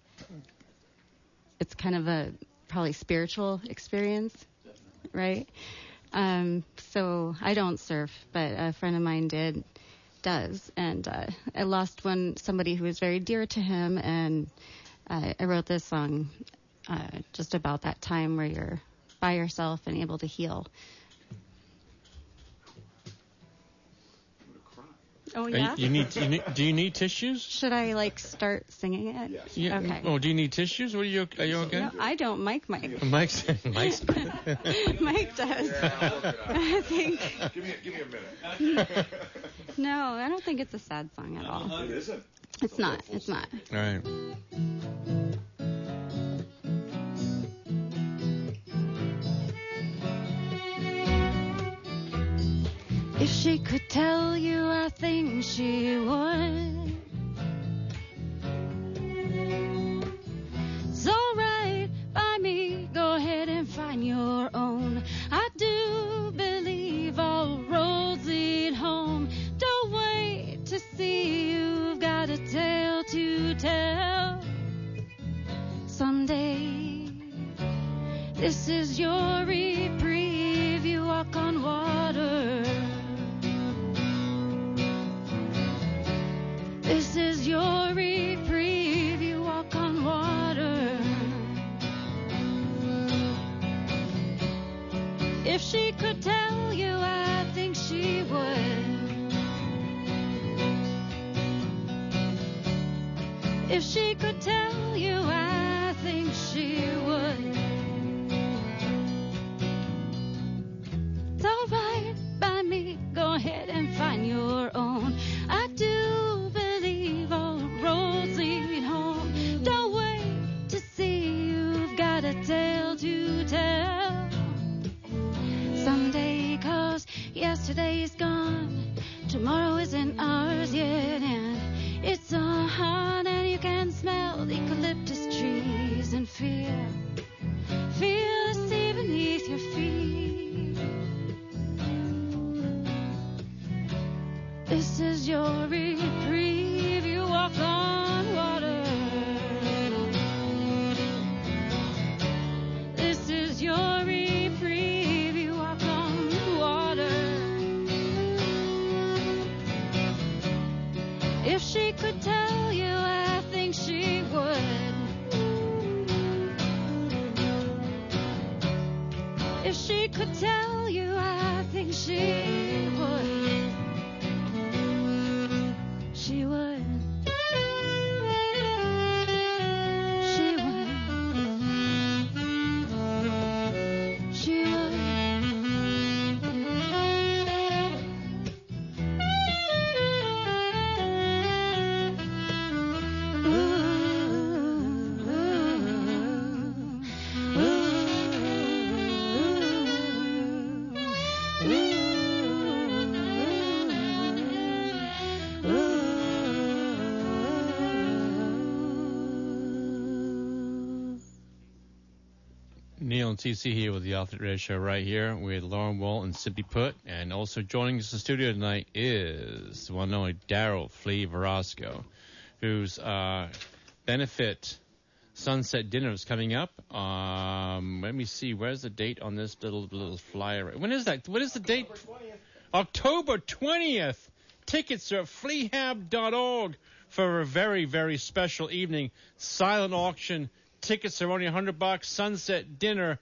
Speaker 7: it's kind of a probably spiritual experience, right? Um, so I don't surf, but a friend of mine did, does, and uh, I lost one somebody who was very dear to him, and uh, I wrote this song uh, just about that time where you're by yourself and able to heal. Oh,
Speaker 4: Uh,
Speaker 7: yeah?
Speaker 4: You need, you need. Do you need tissues?
Speaker 7: Should I, like, start singing it?
Speaker 16: Yes.
Speaker 4: Yeah.
Speaker 7: Okay.
Speaker 4: Oh, do you need tissues? What are you? Are you okay?
Speaker 7: No, I don't. Mike might.
Speaker 4: Mike's. Mike's.
Speaker 7: Mike does. I think.
Speaker 16: Give me, give me a minute.
Speaker 7: No, I don't think it's a sad song at all.
Speaker 16: It isn't.
Speaker 7: It's not. It's not.
Speaker 4: All right.
Speaker 8: If she could tell you, I think she would. It's alright by me, go ahead and find your own. I do believe all roads lead home. Don't wait to see, you've got a tale to tell. Someday, this is your reprieve, you walk on water. This is your reprieve, you walk on water. If she could tell you, I think she would. If she could tell you, I think she would. It's alright by me, go ahead and find your own. I do believe all roads lead home. Don't wait to see, you've got a tale to tell. Someday, 'cause yesterday's gone, tomorrow isn't ours yet, and it's on, and you can smell the eucalyptus trees and feel, feel the sea beneath your feet. This is your reprieve, you walk on water. This is your reprieve, you walk on water. If she could tell you, I think she would. If she could tell you, I think she would. She would. She would. She would.
Speaker 4: Neil and T C here with the Off the Radio Show right here with Lauren Wall and Sippy Put. And also joining us in the studio tonight is the one and only Daryl Flea Verasco, whose uh, benefit sunset dinner is coming up. Um, let me see. Where's the date on this little little flyer? When is that? What is the date? October twentieth. Tickets are at flea hab dot org for a very, very special evening. Silent auction. Tickets are only a hundred bucks. Sunset dinner.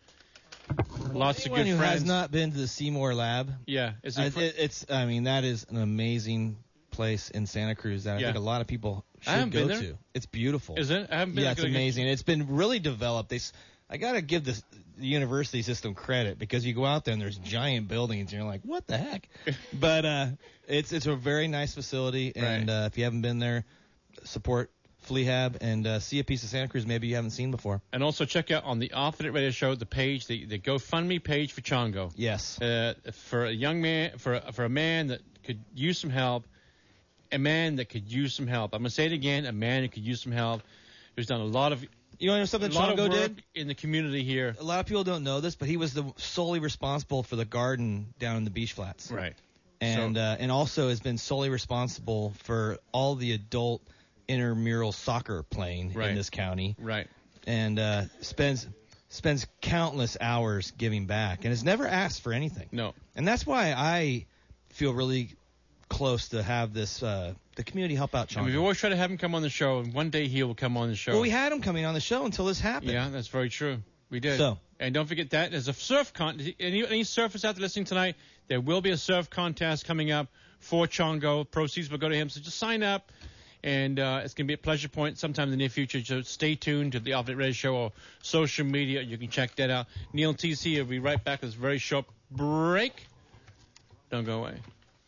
Speaker 4: Lots
Speaker 5: Anyone
Speaker 4: of good
Speaker 5: who
Speaker 4: friends.
Speaker 5: has not been to the Seymour Lab,
Speaker 4: Yeah, is
Speaker 5: I,
Speaker 4: it?
Speaker 5: it, it's. I mean, that is an amazing place in Santa Cruz that I
Speaker 4: Yeah.
Speaker 5: think a lot of people
Speaker 4: I haven't
Speaker 5: should go
Speaker 4: been there.
Speaker 5: to. It's beautiful.
Speaker 4: Is it? I haven't been.
Speaker 5: Yeah,
Speaker 4: I
Speaker 5: it's
Speaker 4: gotta get-
Speaker 5: amazing. It's been really developed. They, s- I gotta give this, the university system credit because you go out there and there's giant buildings and you're like, what the heck? But uh, it's it's a very nice facility, and uh, if you haven't been there, support Flea Hab and uh, see a piece of Santa Cruz maybe you haven't seen before.
Speaker 4: And also check out on the Off the Radio Show the page, the, the GoFundMe page for Chongo.
Speaker 5: Yes.
Speaker 4: Uh, for a young man, for a, for a man that could use some help, a man that could use some help. I'm gonna say it again, a man who could use some help. Who's done a lot of
Speaker 5: You know something
Speaker 4: a lot
Speaker 5: Chongo
Speaker 4: of work
Speaker 5: did?
Speaker 4: in the community here.
Speaker 5: A lot of people don't know this, but he was the solely responsible for the garden down in the beach flats.
Speaker 4: Right.
Speaker 5: And uh, and also has been solely responsible for all the adult intramural soccer playing
Speaker 4: Right.
Speaker 5: in this county.
Speaker 4: Right.
Speaker 5: And uh, spends spends countless hours giving back and has never asked for anything.
Speaker 4: No.
Speaker 5: And that's why I feel really close to have this uh, the community help out
Speaker 4: I
Speaker 5: Chongo.
Speaker 4: mean, we always try to have him come on the show, and one day he will come on the show.
Speaker 5: Well, we had him coming on the show until this happened.
Speaker 4: Yeah, that's very true. We did.
Speaker 5: So.
Speaker 4: And don't forget that there's a surf con. Any, any surfers out there listening tonight, there will be a surf contest coming up for Chongo. Proceeds will go to him. So just sign up, and uh, it's going to be at Pleasure Point sometime in the near future. So stay tuned to the Off the Lip Radio Show or social media. You can check that out. Neil and T C will be right back with this very short break. Don't go away.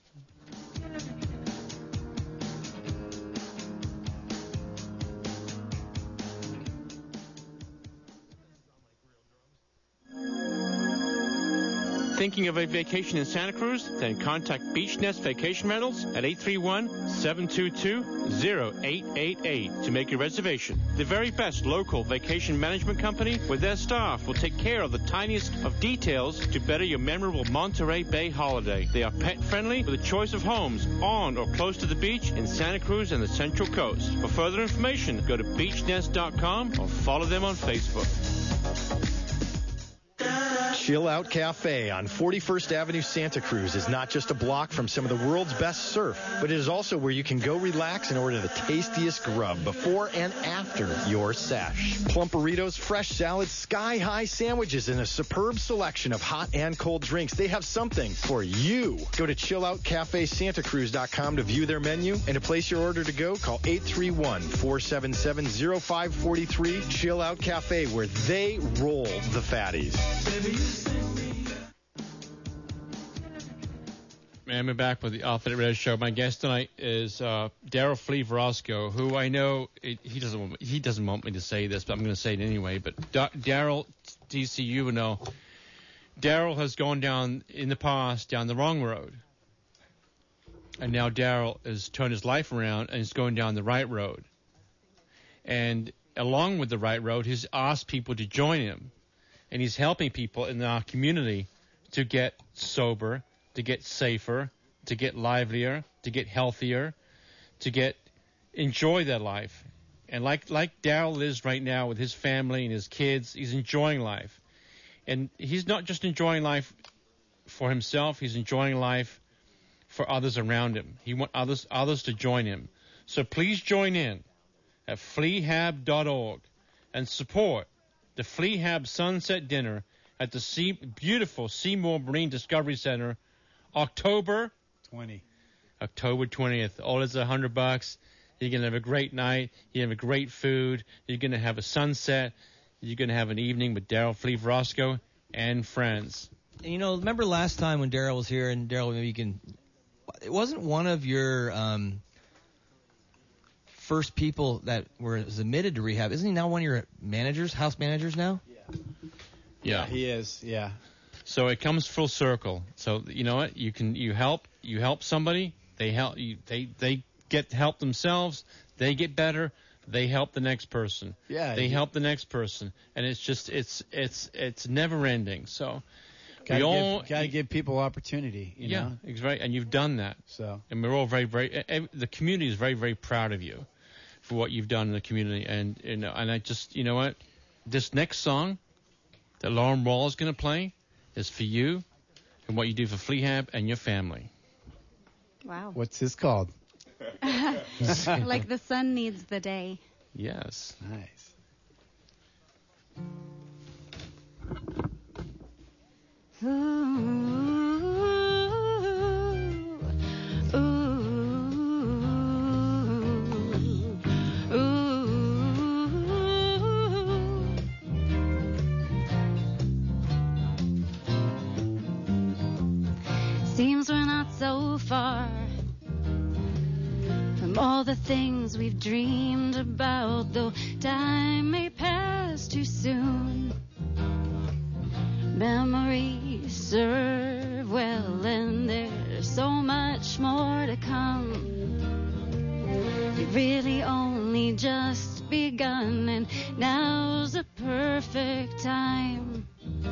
Speaker 4: Thinking of a vacation in Santa Cruz? Then contact Beach Nest Vacation Rentals at eight three one, seven two two, zero eight eight eight to make your reservation. The very best local vacation management company with their staff will take care of the tiniest of details to better your memorable Monterey Bay holiday. They are pet-friendly with a choice of homes on or close to the beach in Santa Cruz and the Central Coast. For further information, go to beach nest dot com or follow them on Facebook.
Speaker 17: Chill Out Cafe on forty-first Avenue, Santa Cruz is not just a block from some of the world's best surf, but it is also where you can go relax and order the tastiest grub before and after your sesh. Plump burritos, fresh salads, sky-high sandwiches, and a superb selection of hot and cold drinks. They have something for you. Go to chill out cafe santa cruz dot com to view their menu, and to place your order to go, call eight three one, four seven seven, zero five four three. Chill Out Cafe, where they roll the fatties.
Speaker 4: Man, we're back with the Off the Lip Radio Show. My guest tonight is uh, Daryl Flea Verosco, who I know it, he doesn't want me, he doesn't want me to say this, but I'm going to say it anyway. But da- Daryl, D C, you would know, Daryl has gone down in the past down the wrong road, and now Daryl has turned his life around and is going down the right road. And along with the right road, he's asked people to join him. And he's helping people in our community to get sober, to get safer, to get livelier, to get healthier, to get enjoy their life. And like like Daryl is right now with his family and his kids, he's enjoying life. And he's not just enjoying life for himself, he's enjoying life for others around him. He wants others others to join him. So please join in at flea hab dot org and support the Flea Hab Sunset Dinner at the sea, beautiful Seymour Marine Discovery Center, October
Speaker 6: twentieth.
Speaker 4: October twentieth. All is a hundred bucks. You're gonna have a great night. You have a great food. You're gonna have a sunset. You're gonna have an evening with Daryl Flea Verosco and friends.
Speaker 5: And you know, remember last time when Daryl was here, and Daryl, maybe you can. It wasn't one of your um, first people that were admitted to rehab. Isn't he now one of your managers, house managers now?
Speaker 6: Yeah.
Speaker 4: Yeah,
Speaker 6: he is. Yeah.
Speaker 4: So it comes full circle. So you know what? You can you help you help somebody. They help you. They they get help themselves. They get better. They help the next person.
Speaker 6: Yeah.
Speaker 4: They
Speaker 6: you,
Speaker 4: help the next person, and it's just it's it's it's never ending. So
Speaker 6: gotta
Speaker 4: we all
Speaker 6: give, gotta give people opportunity. You
Speaker 4: yeah,
Speaker 6: know?
Speaker 4: it's right. And you've done that.
Speaker 6: So
Speaker 4: and we're all very very. The community is very very proud of you for what you've done in the community. And you know, and I just you know what, this next song that Lauren Wall is going to play is for you and what you do for Flea Hab and your family.
Speaker 7: Wow.
Speaker 6: What's this called?
Speaker 7: Like the sun needs the day.
Speaker 4: Yes.
Speaker 6: Nice.
Speaker 8: Ooh, ooh, ooh. Seems we're not so far from all the things we've dreamed about, though time may pass too soon. Memories serve well, and there's so much more to come. We've really only just begun, and now's the perfect time.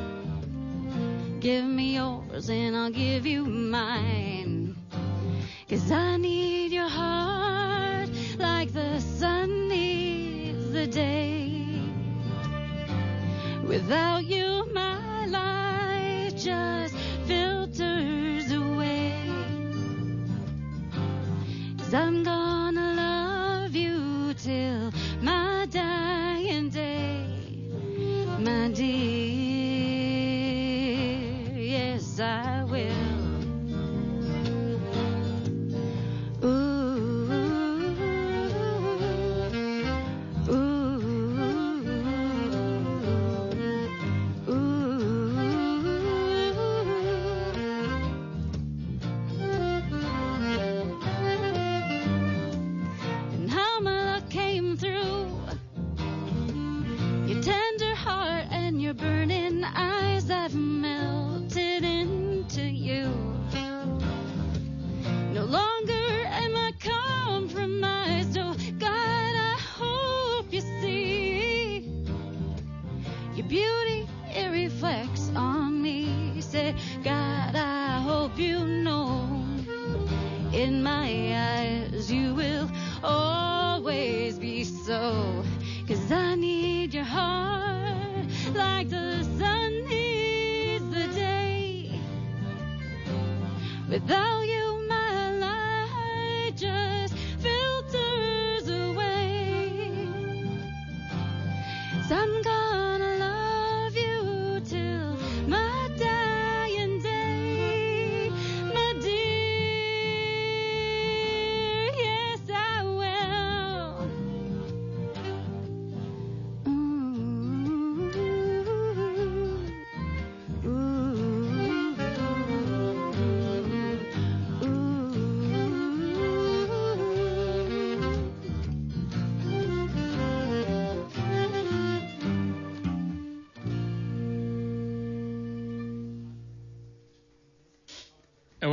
Speaker 8: Give me yours and I'll give you mine, 'cause I need your heart like the sun needs the day. Without you, my life just filters away. 'Cause I'm gonna love you till my dying day, my dear. Yes, I will.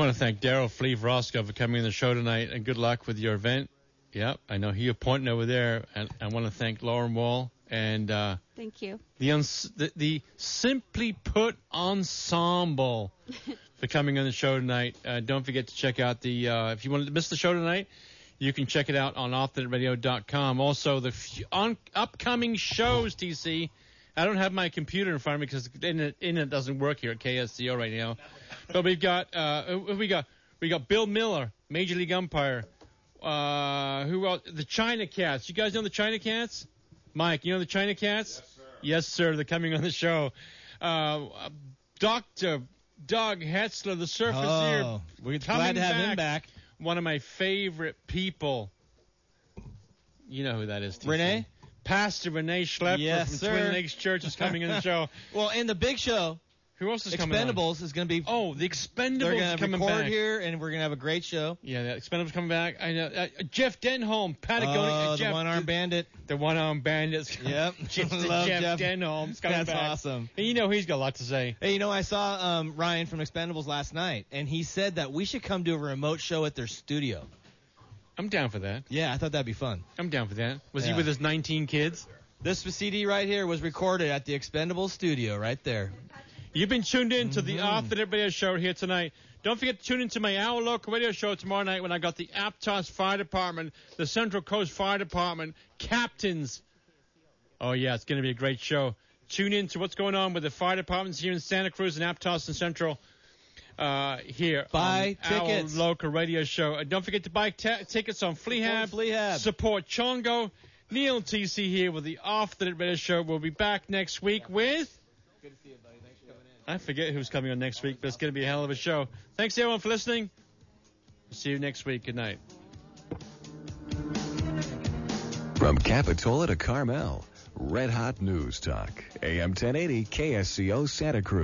Speaker 4: want to thank Daryl Flea Roscoe for coming on the show tonight, and good luck with your event. Yep, I know you're pointing over there, and I want to thank Lauren Wall and uh,
Speaker 7: Thank you.
Speaker 4: the, uns- the the Simply Put Ensemble for coming on the show tonight. Uh, don't forget to check out the, uh, if you want to miss the show tonight, you can check it out on off the net radio dot com. Also, the f- on upcoming shows, T C. I don't have my computer in front of me because the internet, internet doesn't work here at K S C O right now. But we've got, uh, we got, we got Bill Miller, Major League umpire. Uh, who else? The China Cats. You guys know the China Cats? Mike, you know the China Cats? Yes, sir. Yes, sir. They're coming on the show. Uh, Doctor Doug Hetzler, the surface
Speaker 5: Oh,
Speaker 4: here.
Speaker 5: we're
Speaker 4: coming
Speaker 5: glad to have
Speaker 4: back.
Speaker 5: him back.
Speaker 4: One of my favorite people. You know who that is, T C.
Speaker 5: Renee?
Speaker 4: Pastor Renee Schlepper
Speaker 5: Yes,
Speaker 4: from
Speaker 5: sir.
Speaker 4: Twin Lakes Church is coming on the show.
Speaker 5: Well, in the big show,
Speaker 4: Who else is coming on?
Speaker 5: Expendables is going to be.
Speaker 4: Oh, the Expendables
Speaker 5: They're
Speaker 4: is
Speaker 5: going to
Speaker 4: coming
Speaker 5: record
Speaker 4: back.
Speaker 5: here, and we're going to have a great show.
Speaker 4: Yeah, the Expendables coming back. I know. Uh, Jeff Denholm, Patagonia.
Speaker 5: Oh,
Speaker 4: uh,
Speaker 5: the
Speaker 4: Jeff,
Speaker 5: one-armed bandit.
Speaker 4: The one-armed bandit.
Speaker 5: Yep.
Speaker 4: Jeff,
Speaker 5: Love
Speaker 4: Jeff,
Speaker 5: Jeff.
Speaker 4: Denholm's coming
Speaker 5: That's
Speaker 4: back.
Speaker 5: awesome.
Speaker 4: And you know he's got a lot to say.
Speaker 5: Hey, you know, I saw um, Ryan from Expendables last night, and he said that we should come do a remote show at their studio.
Speaker 4: I'm down for that.
Speaker 5: Yeah, I thought that'd be fun.
Speaker 4: I'm down for that. Was he
Speaker 5: Yeah.
Speaker 4: with his nineteen kids?
Speaker 5: This C D right here was recorded at the Expendables studio right there.
Speaker 4: You've been tuned in to the Off the Net Radio Show here tonight. Don't forget to tune in to my Our Local Radio Show tomorrow night when I got the Aptos Fire Department, the Central Coast Fire Department, captains. Oh, yeah, it's going to be a great show. Tune in to what's going on with the fire departments here in Santa Cruz and Aptos and Central uh, here
Speaker 5: Buy
Speaker 4: on
Speaker 5: tickets.
Speaker 4: Our Local Radio Show. And don't forget to buy t- tickets on Fleahab.
Speaker 5: Support Fleahab.
Speaker 4: Support Chongo. Neil and T C here with the Off the Net Radio Show. We'll be back next week with...
Speaker 5: Good to see you, buddy. Thanks for coming in.
Speaker 4: I forget who's coming on next week, but it's going to be a hell of a show. Thanks, everyone, for listening. See you next week. Good night.
Speaker 18: From Capitola to Carmel, Red Hot News Talk. A M ten eighty K S C O Santa Cruz.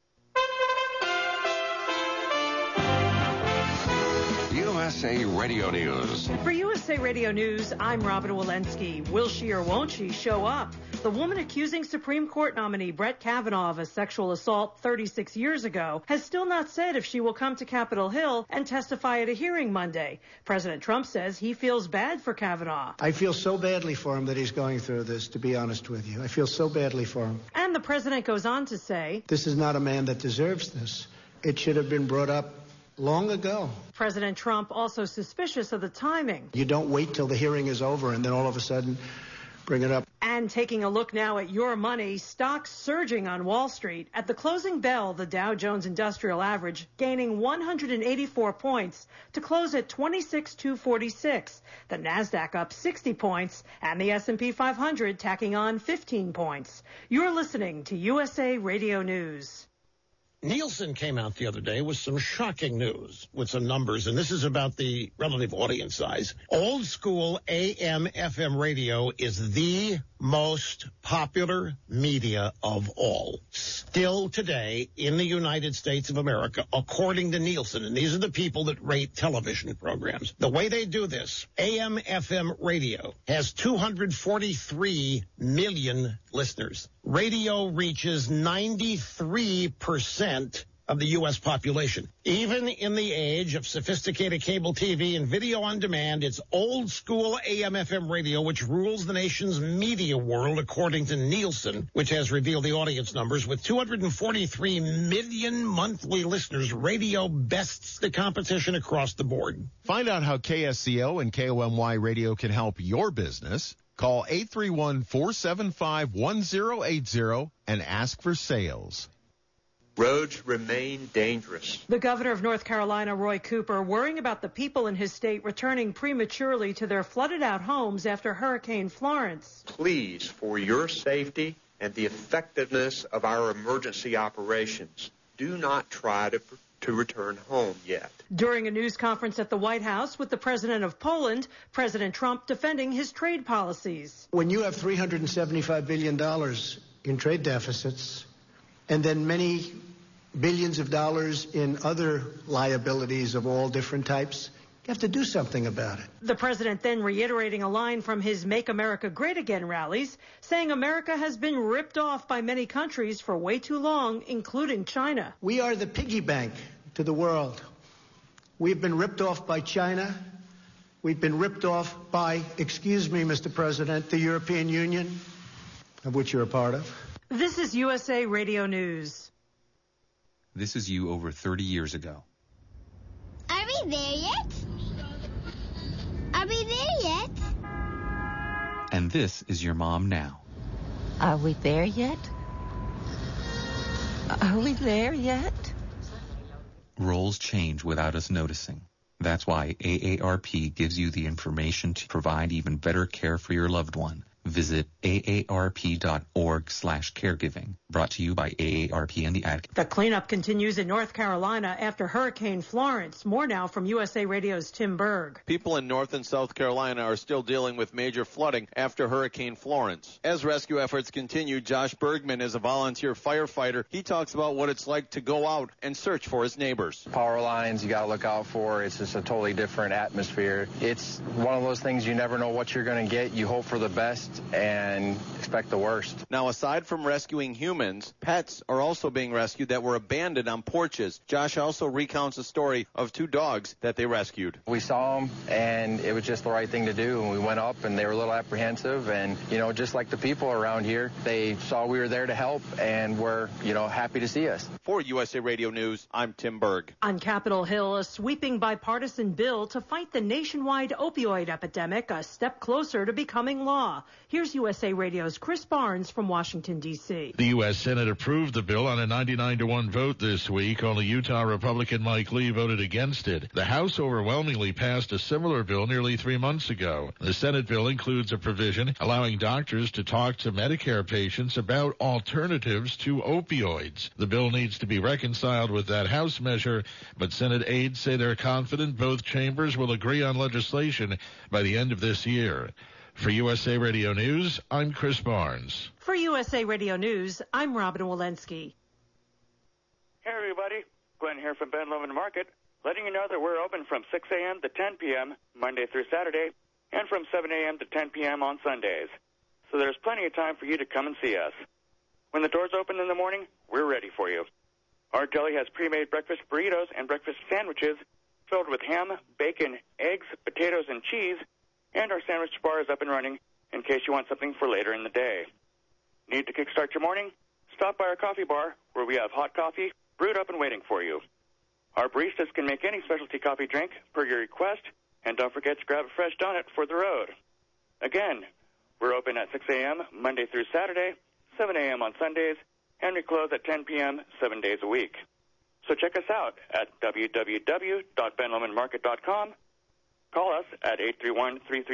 Speaker 19: U S A Radio News.
Speaker 20: For U S A Radio News, I'm Robin Walensky. Will she or won't she show up? The woman accusing Supreme Court nominee Brett Kavanaugh of a sexual assault thirty-six years ago has still not said if she will come to Capitol Hill and testify at a hearing Monday. President Trump says he feels bad for Kavanaugh.
Speaker 21: I feel so badly for him that he's going through this, to be honest with you. I feel so badly for him.
Speaker 20: And the president goes on to say,
Speaker 21: This is not a man that deserves this. It should have been brought up long ago.
Speaker 20: President Trump also suspicious of the timing.
Speaker 21: You don't wait till the hearing is over and then all of a sudden bring it up.
Speaker 20: And taking a look now at your money, stocks surging on Wall Street. At the closing bell, the Dow Jones Industrial Average gaining one hundred eighty-four points to close at twenty-six thousand two hundred forty-six. The Nasdaq up sixty points and the S and P five hundred tacking on fifteen points. You're listening to U S A Radio News.
Speaker 22: Nielsen came out the other day with some shocking news, with some numbers, and this is about the relative audience size. Old school A M F M radio is the most popular media of all. Still today in the United States of America, according to Nielsen, and these are the people that rate television programs. The way they do this, A M F M radio has two hundred forty-three million listeners. Radio reaches ninety-three percent of the U S population. Even in the age of sophisticated cable T V and video on demand, it's old school A M F M radio which rules the nation's media world, according to Nielsen, which has revealed the audience numbers. With two hundred forty-three million monthly listeners, radio bests the competition across the board.
Speaker 3: Find out how K S C O and K O M Y Radio can help your business. Call eight three one, four seven five, one zero eight zero and ask for sales.
Speaker 23: Roads remain dangerous.
Speaker 20: The governor of North Carolina, Roy Cooper, worrying about the people in his state returning prematurely to their flooded out homes after Hurricane Florence.
Speaker 23: Please, for your safety and the effectiveness of our emergency operations, do not try to to return home yet.
Speaker 20: During a news conference at the White House with the president of Poland, President Trump defending his trade policies.
Speaker 21: When you have three hundred seventy-five billion dollars in trade deficits and then many billions of dollars in other liabilities of all different types, you have to do something about it.
Speaker 20: The president then reiterating a line from his Make America Great Again rallies, saying America has been ripped off by many countries for way too long, including China.
Speaker 21: We are the piggy bank to the world. We've been ripped off by China. We've been ripped off by, excuse me, Mister President, the European Union, of which you're a part of.
Speaker 20: This is U S A Radio News.
Speaker 1: This is you over thirty years ago.
Speaker 11: Are we there yet? Are we there yet?
Speaker 1: And this is your mom now.
Speaker 2: Are we there yet? Are we there yet?
Speaker 1: Roles change without us noticing. That's why A A R P gives you the information to provide even better care for your loved one. Visit A A R P dot org slash caregiving. Brought to you by A A R P and the Ad.
Speaker 20: The cleanup continues in North Carolina after Hurricane Florence. More now from U S A Radio's Tim Berg.
Speaker 9: People in North and South Carolina are still dealing with major flooding after Hurricane Florence. As rescue efforts continue, Josh Bergman is a volunteer firefighter. He talks about what it's like to go out and search for his neighbors.
Speaker 24: Power lines you got to look out for. It's just a totally different atmosphere. It's one of those things you never know what you're going to get. You hope for the best and expect the worst.
Speaker 9: Now, aside from rescuing humans, pets are also being rescued that were abandoned on porches. Josh also recounts a story of two dogs that they rescued.
Speaker 24: We saw them, and it was just the right thing to do. And we went up, and they were a little apprehensive. And, you know, just like the people around here, they saw we were there to help and were, you know, happy to see us.
Speaker 9: For U S A Radio News, I'm Tim Berg.
Speaker 20: On Capitol Hill, a sweeping bipartisan bill to fight the nationwide opioid epidemic, a step closer to becoming law. Here's U S A Radio's Chris Barnes from Washington, D C
Speaker 25: The U S Senate approved the bill on a ninety-nine to one vote this week. Only Utah Republican Mike Lee voted against it. The House overwhelmingly passed a similar bill nearly three months ago. The Senate bill includes a provision allowing doctors to talk to Medicare patients about alternatives to opioids. The bill needs to be reconciled with that House measure, but Senate aides say they're confident both chambers will agree on legislation by the end of this year. For U S A Radio News, I'm Chris Barnes.
Speaker 20: For U S A Radio News, I'm Robin Walensky.
Speaker 26: Hey, everybody. Glenn here from Ben Lomond Market, letting you know that we're open from six a.m. to ten p.m. Monday through Saturday, and from seven a.m. to ten p.m. on Sundays. So there's plenty of time for you to come and see us. When the doors open in the morning, we're ready for you. Our deli has pre-made breakfast burritos and breakfast sandwiches filled with ham, bacon, eggs, potatoes, and cheese, and our sandwich bar is up and running in case you want something for later in the day. Need to kickstart your morning? Stop by our coffee bar where we have hot coffee brewed up and waiting for you. Our baristas can make any specialty coffee drink per your request, and don't forget to grab a fresh donut for the road. Again, we're open at six a.m. Monday through Saturday, seven a.m. on Sundays, and we close at ten p.m. seven days a week. So check us out at w w w dot ben lomond market dot com. Call us at eight three one, three three